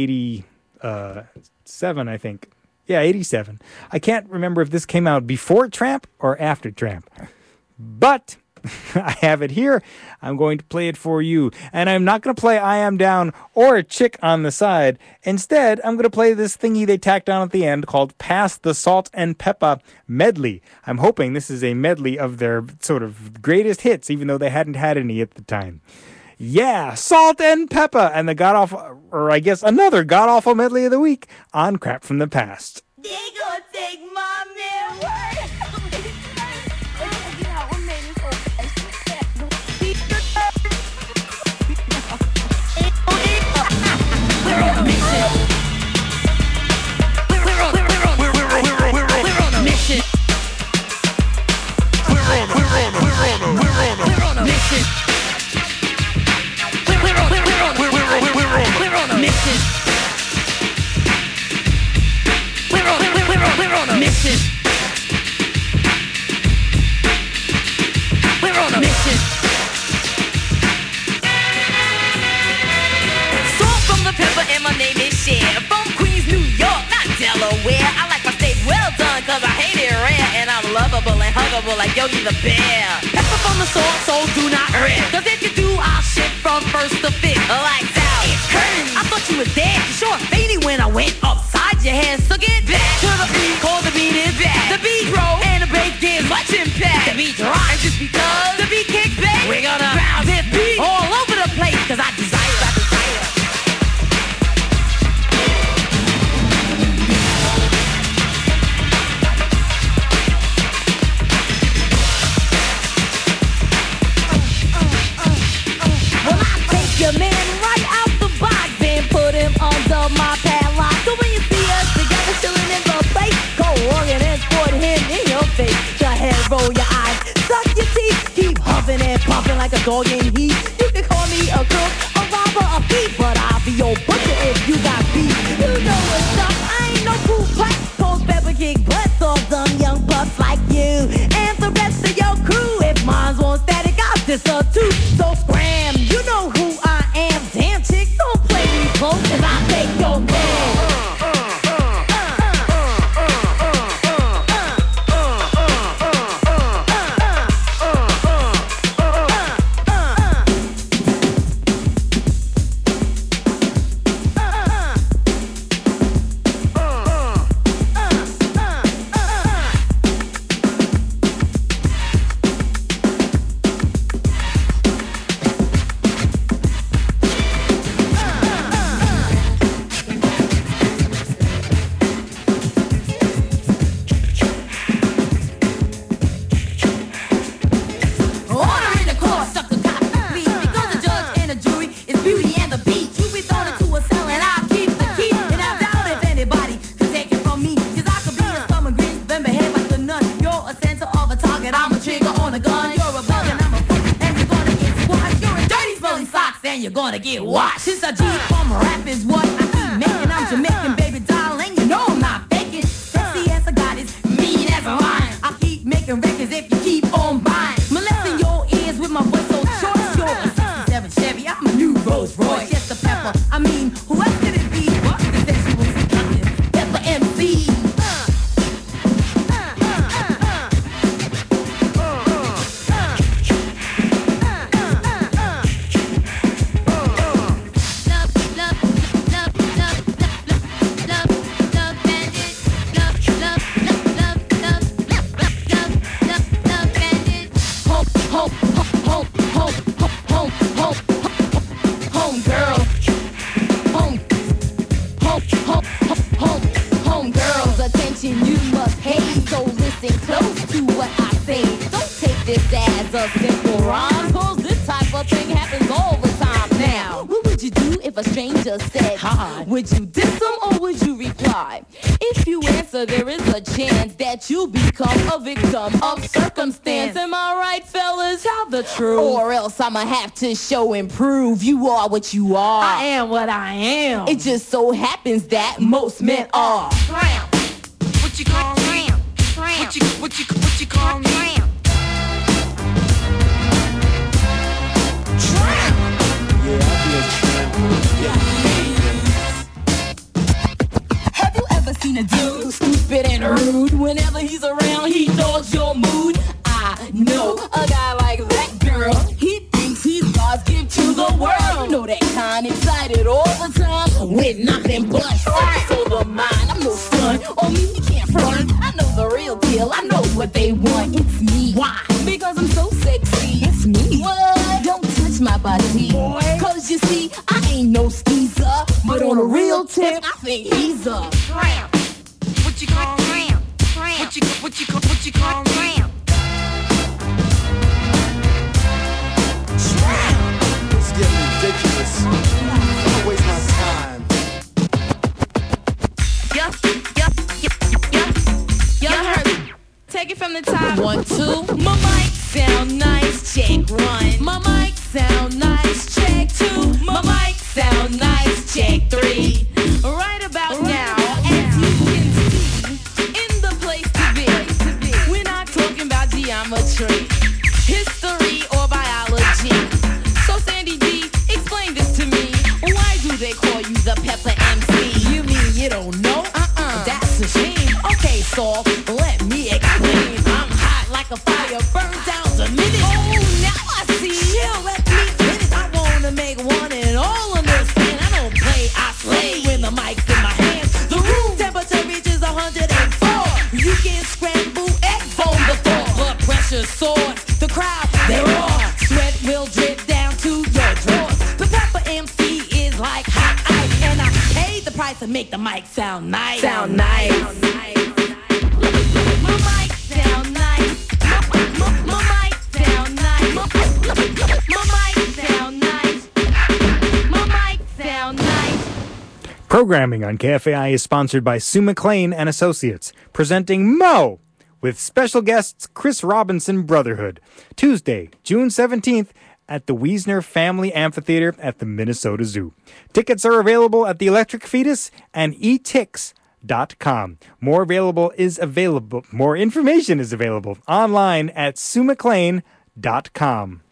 1987, I think. Yeah, 87. I can't remember if this came out before Tramp or after Tramp. But I have it here. I'm going to play it for you. And I'm not going to play I Am Down or Chick on the Side. Instead, I'm going to play this thingy they tacked on at the end called Pass the Salt and Peppa Medley. I'm hoping this is a medley of their sort of greatest hits, even though they hadn't had any at the time. Yeah, Salt and Peppa and the god-awful, or I guess another god-awful medley of the week on Crap from the Past. They gonna take my man away. We're on a mission. We're on a mission. We're on a mission. We're on a mission. We're on a mission. We're on a mission. Salt from the pepper and my name is Cher. From Queens, New York, not Delaware. I like my steak well done cause I lovable and huggable like Yogi the Bear. Pepper from the sword, so do not rip. Cause if you do, I'll shit from first to fifth. Like that, it's curtains. I thought you was dead. You sure fainty when I went upside your head. So get back to the beat, cause the beat is back. The beat roll and the bass gives much impact. The beat dry, and just because the beat kicks back, we're gonna bounce this beat all over the place. Cause I desire. Your man right out the box and put him under my padlock. So when you see us together chilling in the place, go organ and put him in your face. Your head, roll your eyes, suck your teeth, keep huffing and puffing like a dog in heat. You can call me a crook, a robber, a thief, but I'll be your butcher if you got beef. You know what's up, I ain't no cool quack. Cold pepper kick butts off some young pups like you and the rest of your crew. If mine's on static, I'll diss her too. So scram, you know who I am. Damn chick, don't play me close, cause I take your man. You're gonna get washed. Since I G from rap is what I keep making. I'm Jamaican, baby darling. You know I'm not faking. Sexy as I got is mean as a lion. I keep making records if you keep on buying. Molesting your ears with my voice so short. You're a 67 Chevy. I'm a new Rolls Royce. Yes, the pepper. I mean, who else could it be? What? The sexual seductive Pepper MC. Would you diss them or would you reply? If you answer, there is a chance that you become a victim of circumstance. Am I right, fellas? Tell the truth. Or else I'ma have to show and prove you are what you are. I am what I am. It just so happens that most men are. Tramp. What you call me? Tramp. What you call me? Tramp. Tramp. Yeah, I'll be a tramp. Yeah. Seen a dude stupid and rude. Whenever he's around, he knows your mood. I know a guy like that girl. He thinks he's God's gift to the world. You know that kind, excited all the time with nothing but sex over mine. I'm no son, on me you can't front. I know the real deal. I know what they want. It's me. Why? Because I'm so sexy. It's me. What? Don't touch my body, boy. Cause you see, I ain't no skeezer. But on a real tip, I think he's a tramp. What you call tramp? What you call tramp? Tramp. It's getting ridiculous. Don't waste my time. Y'all heard? Take it from the top. 1, 2. My mic sound nice. Check 1. My mic sound nice. Check 2. My mic sound nice. Check 3. Right about now, as you can see, in the place to be, we're not talking about geometry, history, or biology. So Sandy D, explain this to me. Why do they call you the Pepper MC? You mean you don't know? That's a shame. Okay, so let me explain. I'm hot. the price and make the mic sound nice. Sound nice. My mic sound nice. My mic sound nice. My mic sound nice. My mic sound nice. Programming on KFAI is sponsored by Sue McLean and Associates, presenting Mo with special guests Chris Robinson Brotherhood, Tuesday, June 17th at the Wiesner Family Amphitheater at the Minnesota Zoo. Tickets are available at the Electric Fetus and etix.com. More information is available online at SueMcLean.com.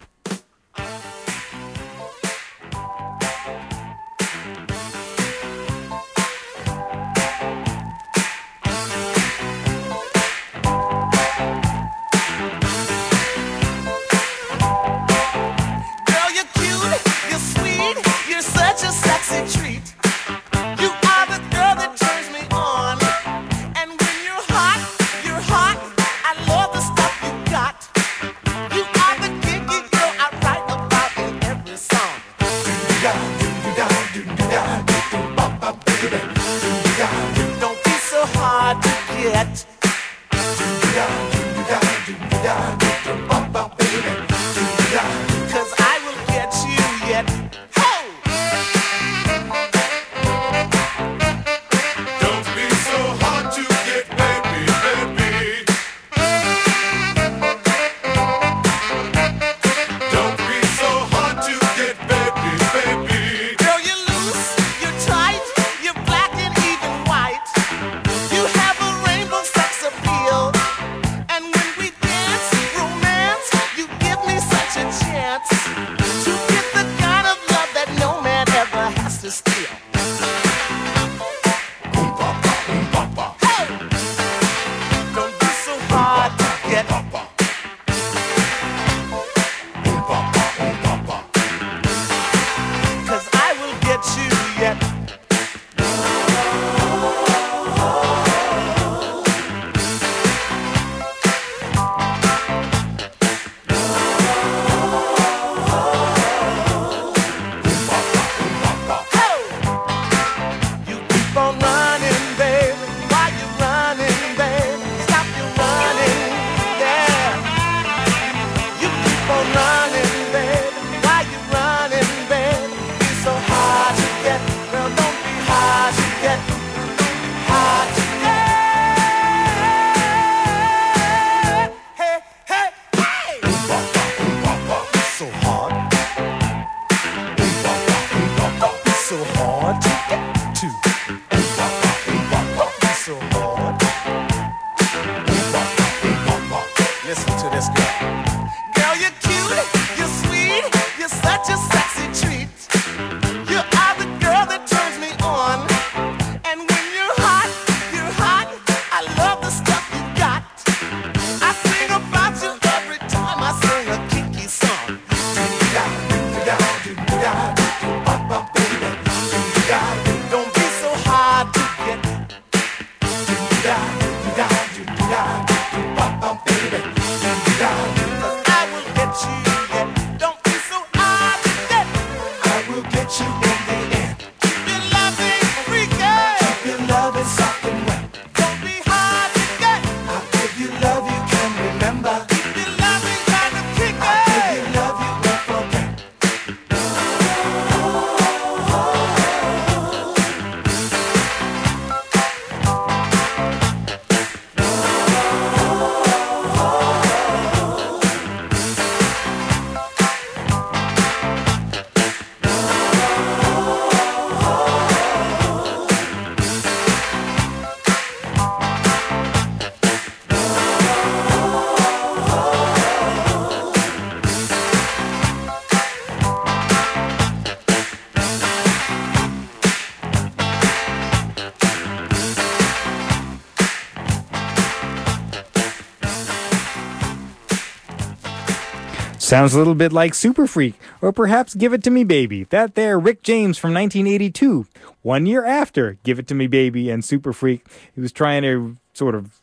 Sounds a little bit like Super Freak, or perhaps Give It To Me Baby. That there, Rick James from 1982. 1 year after Give It To Me Baby and Super Freak, he was trying to sort of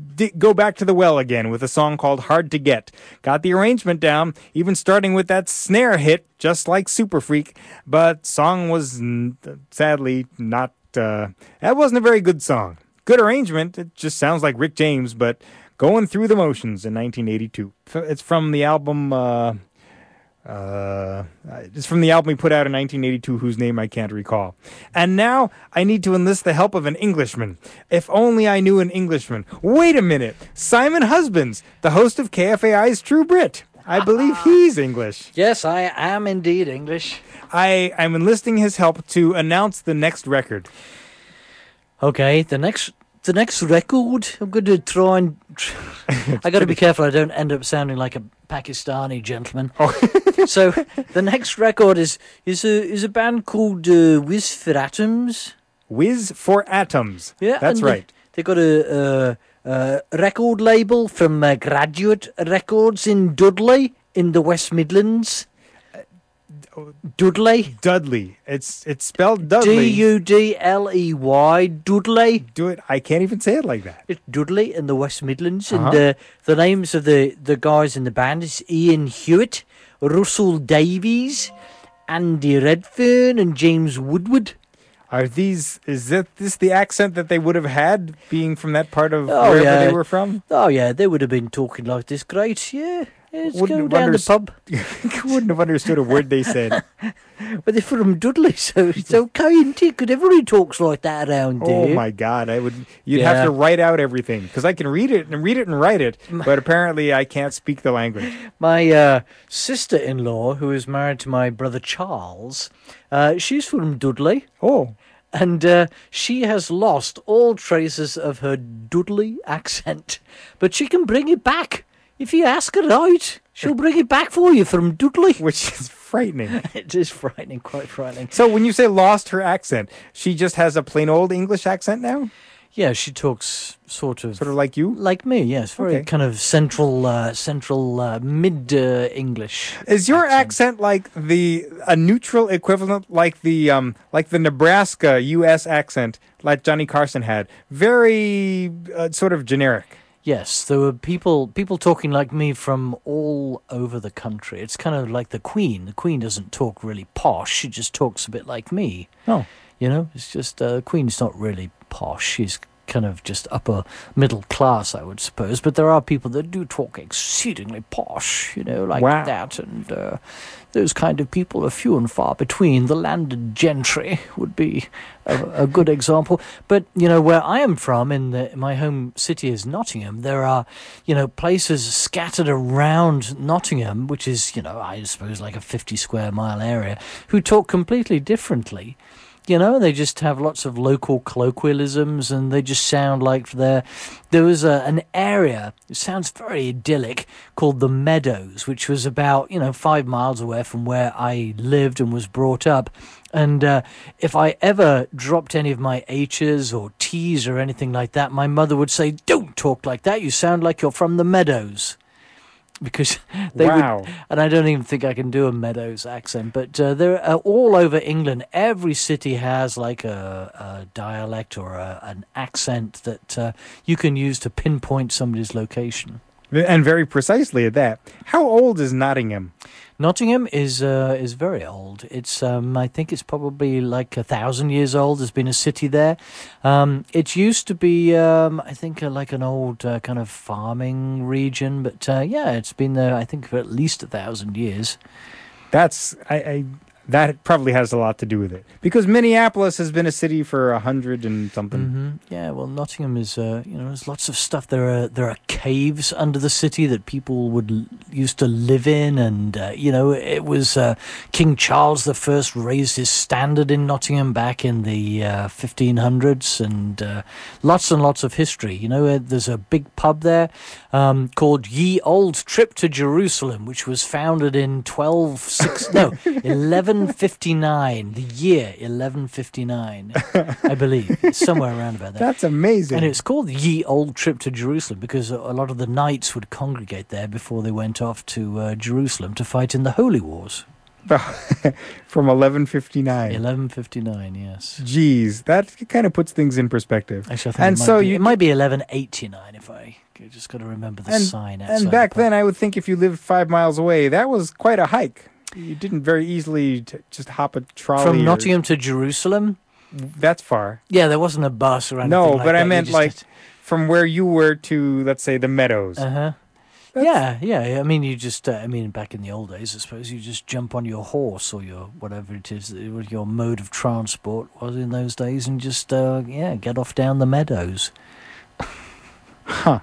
go back to the well again with a song called Hard to Get. Got the arrangement down, even starting with that snare hit, just like Super Freak, but song was sadly not that wasn't a very good song. Good arrangement. It just sounds like Rick James, but going through the motions in 1982. It's from the album. It's from the album he put out in 1982, whose name I can't recall. And now I need to enlist the help of an Englishman. If only I knew an Englishman. Wait a minute. Simon Husbands, the host of KFAI's True Brit. I believe he's English. Yes, I am indeed English. I'm enlisting his help to announce the next record. Okay, the next record, I'm going to try and... I got to be careful I don't end up sounding like a Pakistani gentleman. Oh. So the next record is a band called Whiz for Atoms. Whiz for Atoms. Yeah, that's right. They got a record label from Graduate Records in Dudley in the West Midlands. Dudley. It's spelled Dudley. Dudley. Dudley. I can't even say it like that. It's Dudley in the West Midlands, and the names of the guys in the band is Ian Hewitt, Russell Davies, Andy Redfern, and James Woodward. Is this the accent that they would have had, being from that part of wherever they were from? Oh yeah, they would have been talking like this. Great, yeah. Let's go down the pub. Wouldn't have understood a word they said. But they're from Dudley, so it's okay, isn't it? Because everybody talks like that around there. Oh my God, you'd have to write out everything, because I can read it and write it, but apparently I can't speak the language. My sister-in-law, who is married to my brother Charles, she's from Dudley. Oh. And she has lost all traces of her Dudley accent, but she can bring it back. If you ask her out, she'll bring it back for you from Dudley. Which is frightening. It is frightening, quite frightening. So when you say lost her accent, she just has a plain old English accent now? Yeah, she talks sort of like you? Like me, yes. Very kind of central mid-English. Is your accent like a neutral equivalent, like the Nebraska U.S. accent, like Johnny Carson had? Very sort of generic. Yes, there were people talking like me from all over the country. It's kind of like the Queen. The Queen doesn't talk really posh. She just talks a bit like me. Oh. You know, it's just the Queen's not really posh. She's kind of just upper middle class, I would suppose. But there are people that do talk exceedingly posh, you know, like that. And those kind of people are few and far between. The landed gentry would be a good example. But, you know, where I am from, in my home city is Nottingham, there are, you know, places scattered around Nottingham, which is, you know, I suppose like a 50 square mile area, who talk completely differently. You know, they just have lots of local colloquialisms, and they just sound like there was an area, it sounds very idyllic, called the Meadows, which was about, 5 miles away from where I lived and was brought up. And if I ever dropped any of my H's or T's or anything like that, my mother would say, "Don't talk like that, you sound like you're from the Meadows." Because they would, and I don't even think I can do a Meadows accent, but they're all over England. Every city has like a dialect or an accent that you can use to pinpoint somebody's location. And very precisely at that. How old is Nottingham? Nottingham is very old. It's I think it's probably like 1,000 years old. There's been a city there. It used to be I think like an old kind of farming region, but it's been there I think for at least 1,000 years. That's that probably has a lot to do with it, because Minneapolis has been a city for 100 and something. Mm-hmm. Yeah, well, Nottingham is there's lots of stuff. There are caves under the city that people used to live in, and it was King Charles I raised his standard in Nottingham back in the 1500s, and lots of history. There's a big pub there called Ye Old Trip to Jerusalem, which was founded in 1159, the year 1159, I believe. It's somewhere around about that. That's amazing. And it's called the Ye Old Trip to Jerusalem because a lot of the knights would congregate there before they went off to Jerusalem to fight in the Holy Wars. From 1159. 1159, yes. Jeez, that kind of puts things in perspective. Actually, I think it might be 1189 if I just got to remember the sign outside. And back then, I would think if you lived 5 miles away, that was quite a hike. You didn't very easily just hop a trolley. From Nottingham to Jerusalem? that's far. Yeah, there wasn't a bus or anything. No, like but that. I meant from where you were to, let's say, the Meadows. Yeah. I mean, you just, back in the old days, I suppose, you just jump on your horse or your, whatever it is, your mode of transport was in those days and just, get off down the Meadows. Huh.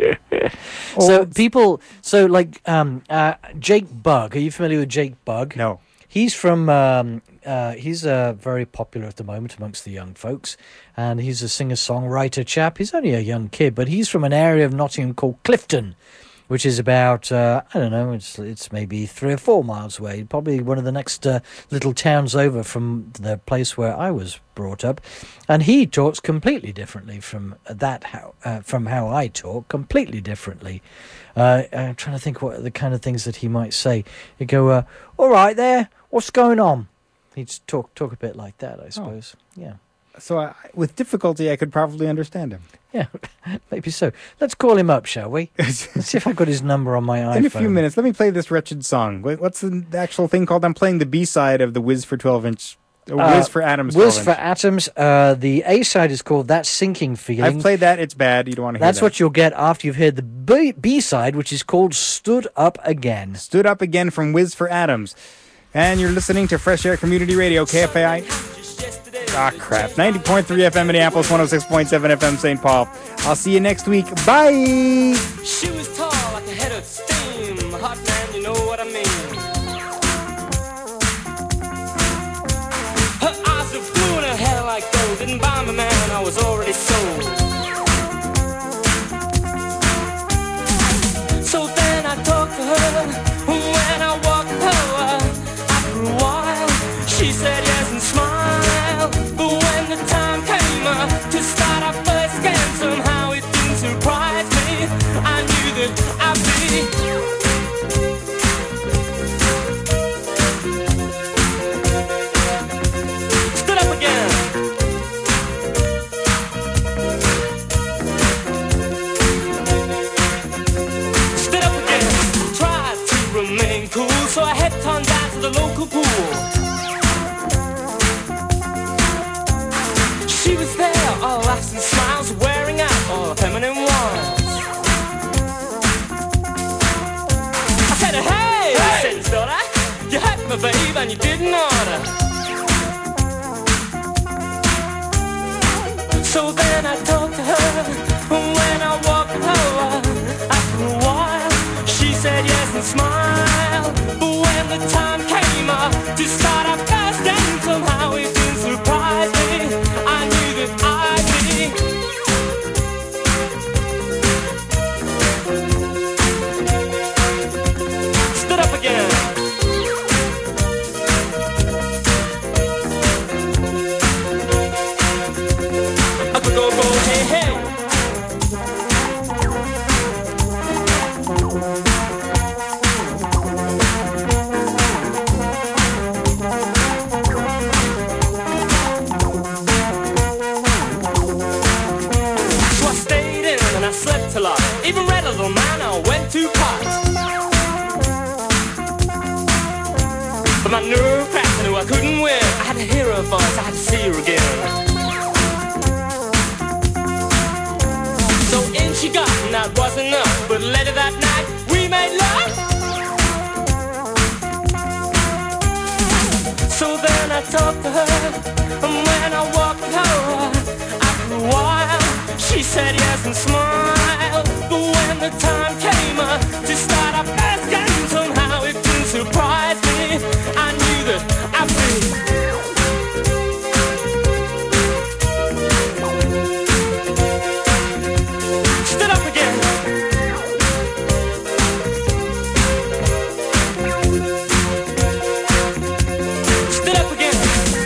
Jake Bugg, are you familiar with Jake Bugg? No. He's from, he's very popular at the moment amongst the young folks, and he's a singer-songwriter chap. He's only a young kid, but he's from an area of Nottingham called Clifton, which is about, it's maybe 3 or 4 miles away, probably one of the next little towns over from the place where I was brought up. And he talks completely differently from how I talk, completely differently. I'm trying to think what the kind of things that he might say. He'd go, all right there, what's going on? He'd talk a bit like that, I suppose. Oh. Yeah. So with difficulty, I could probably understand him. Yeah, maybe so. Let's call him up, shall we? Let's see if I got his number on my iPhone. In a few minutes, let me play this wretched song. What's the actual thing called? I'm playing the B-side of the Whiz for 12-inch. Whiz for Atoms. Whiz for Atoms. The A-side is called That Sinking Feeling. I've played that. It's bad. You don't want to hear that. That's what you'll get after you've heard the B-side, which is called Stood Up Again. Stood Up Again from Whiz for Atoms. And you're listening to Fresh Air Community Radio, KFAI. Ah, crap. 90.3 FM Minneapolis, 106.7 FM St. Paul. I'll see you next week. Bye! She was tall like a head of steam. Hot man, you know what I mean. Her eyes were blue and her hair like gold. Didn't buy me, man, I was already sold. So then I talked to her. When I walked her, after a while, she said yes and smiled. But when the time came to start our first game, somehow it didn't surprise me. I knew that I'd be. Stood up again. Stood up again. Tried to remain cool, so I head turned down to the local pool. She was there, all laughs and smiles, wearing out all the feminine ones. I said, hey, sense daughter, you hurt me, babe, and you didn't order. So then I talked to her, when I walked her, after a while, she said yes and smiled. But when the time came to start our first game, somehow it didn't surprise me. I knew that I'd be. Stood up again. Up and go, hey, hey. Slept a lot, even read a little man, I went to pot. But my nerve cracked, I knew I couldn't win. I had to hear her voice, I had to see her again. So in she got, and that was enough. But later that night, we made love. So then I talked to her, and when I walked with her, after a while, she said yes and smiled. But when the time came to start our first game, somehow it didn't surprise me. I knew that I'd be. Stood up again. Stood up again.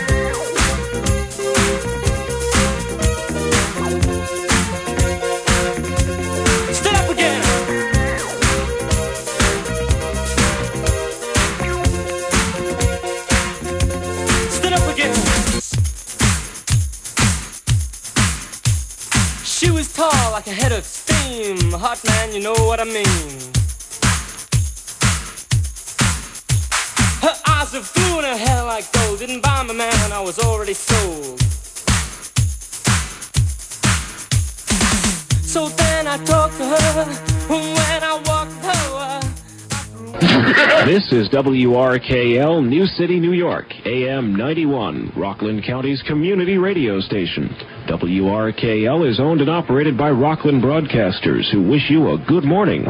Stood up again. Stood up again. She was tall like a head of steam. Hot man, you know what I mean. Her eyes were blue and her hair like gold. Didn't buy me, man, I was already sold. I talk to her, when I walk with her. This is WRKL, New City, New York, AM 91, Rockland County's community radio station. WRKL is owned and operated by Rockland Broadcasters, who wish you a good morning.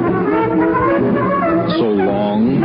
So long.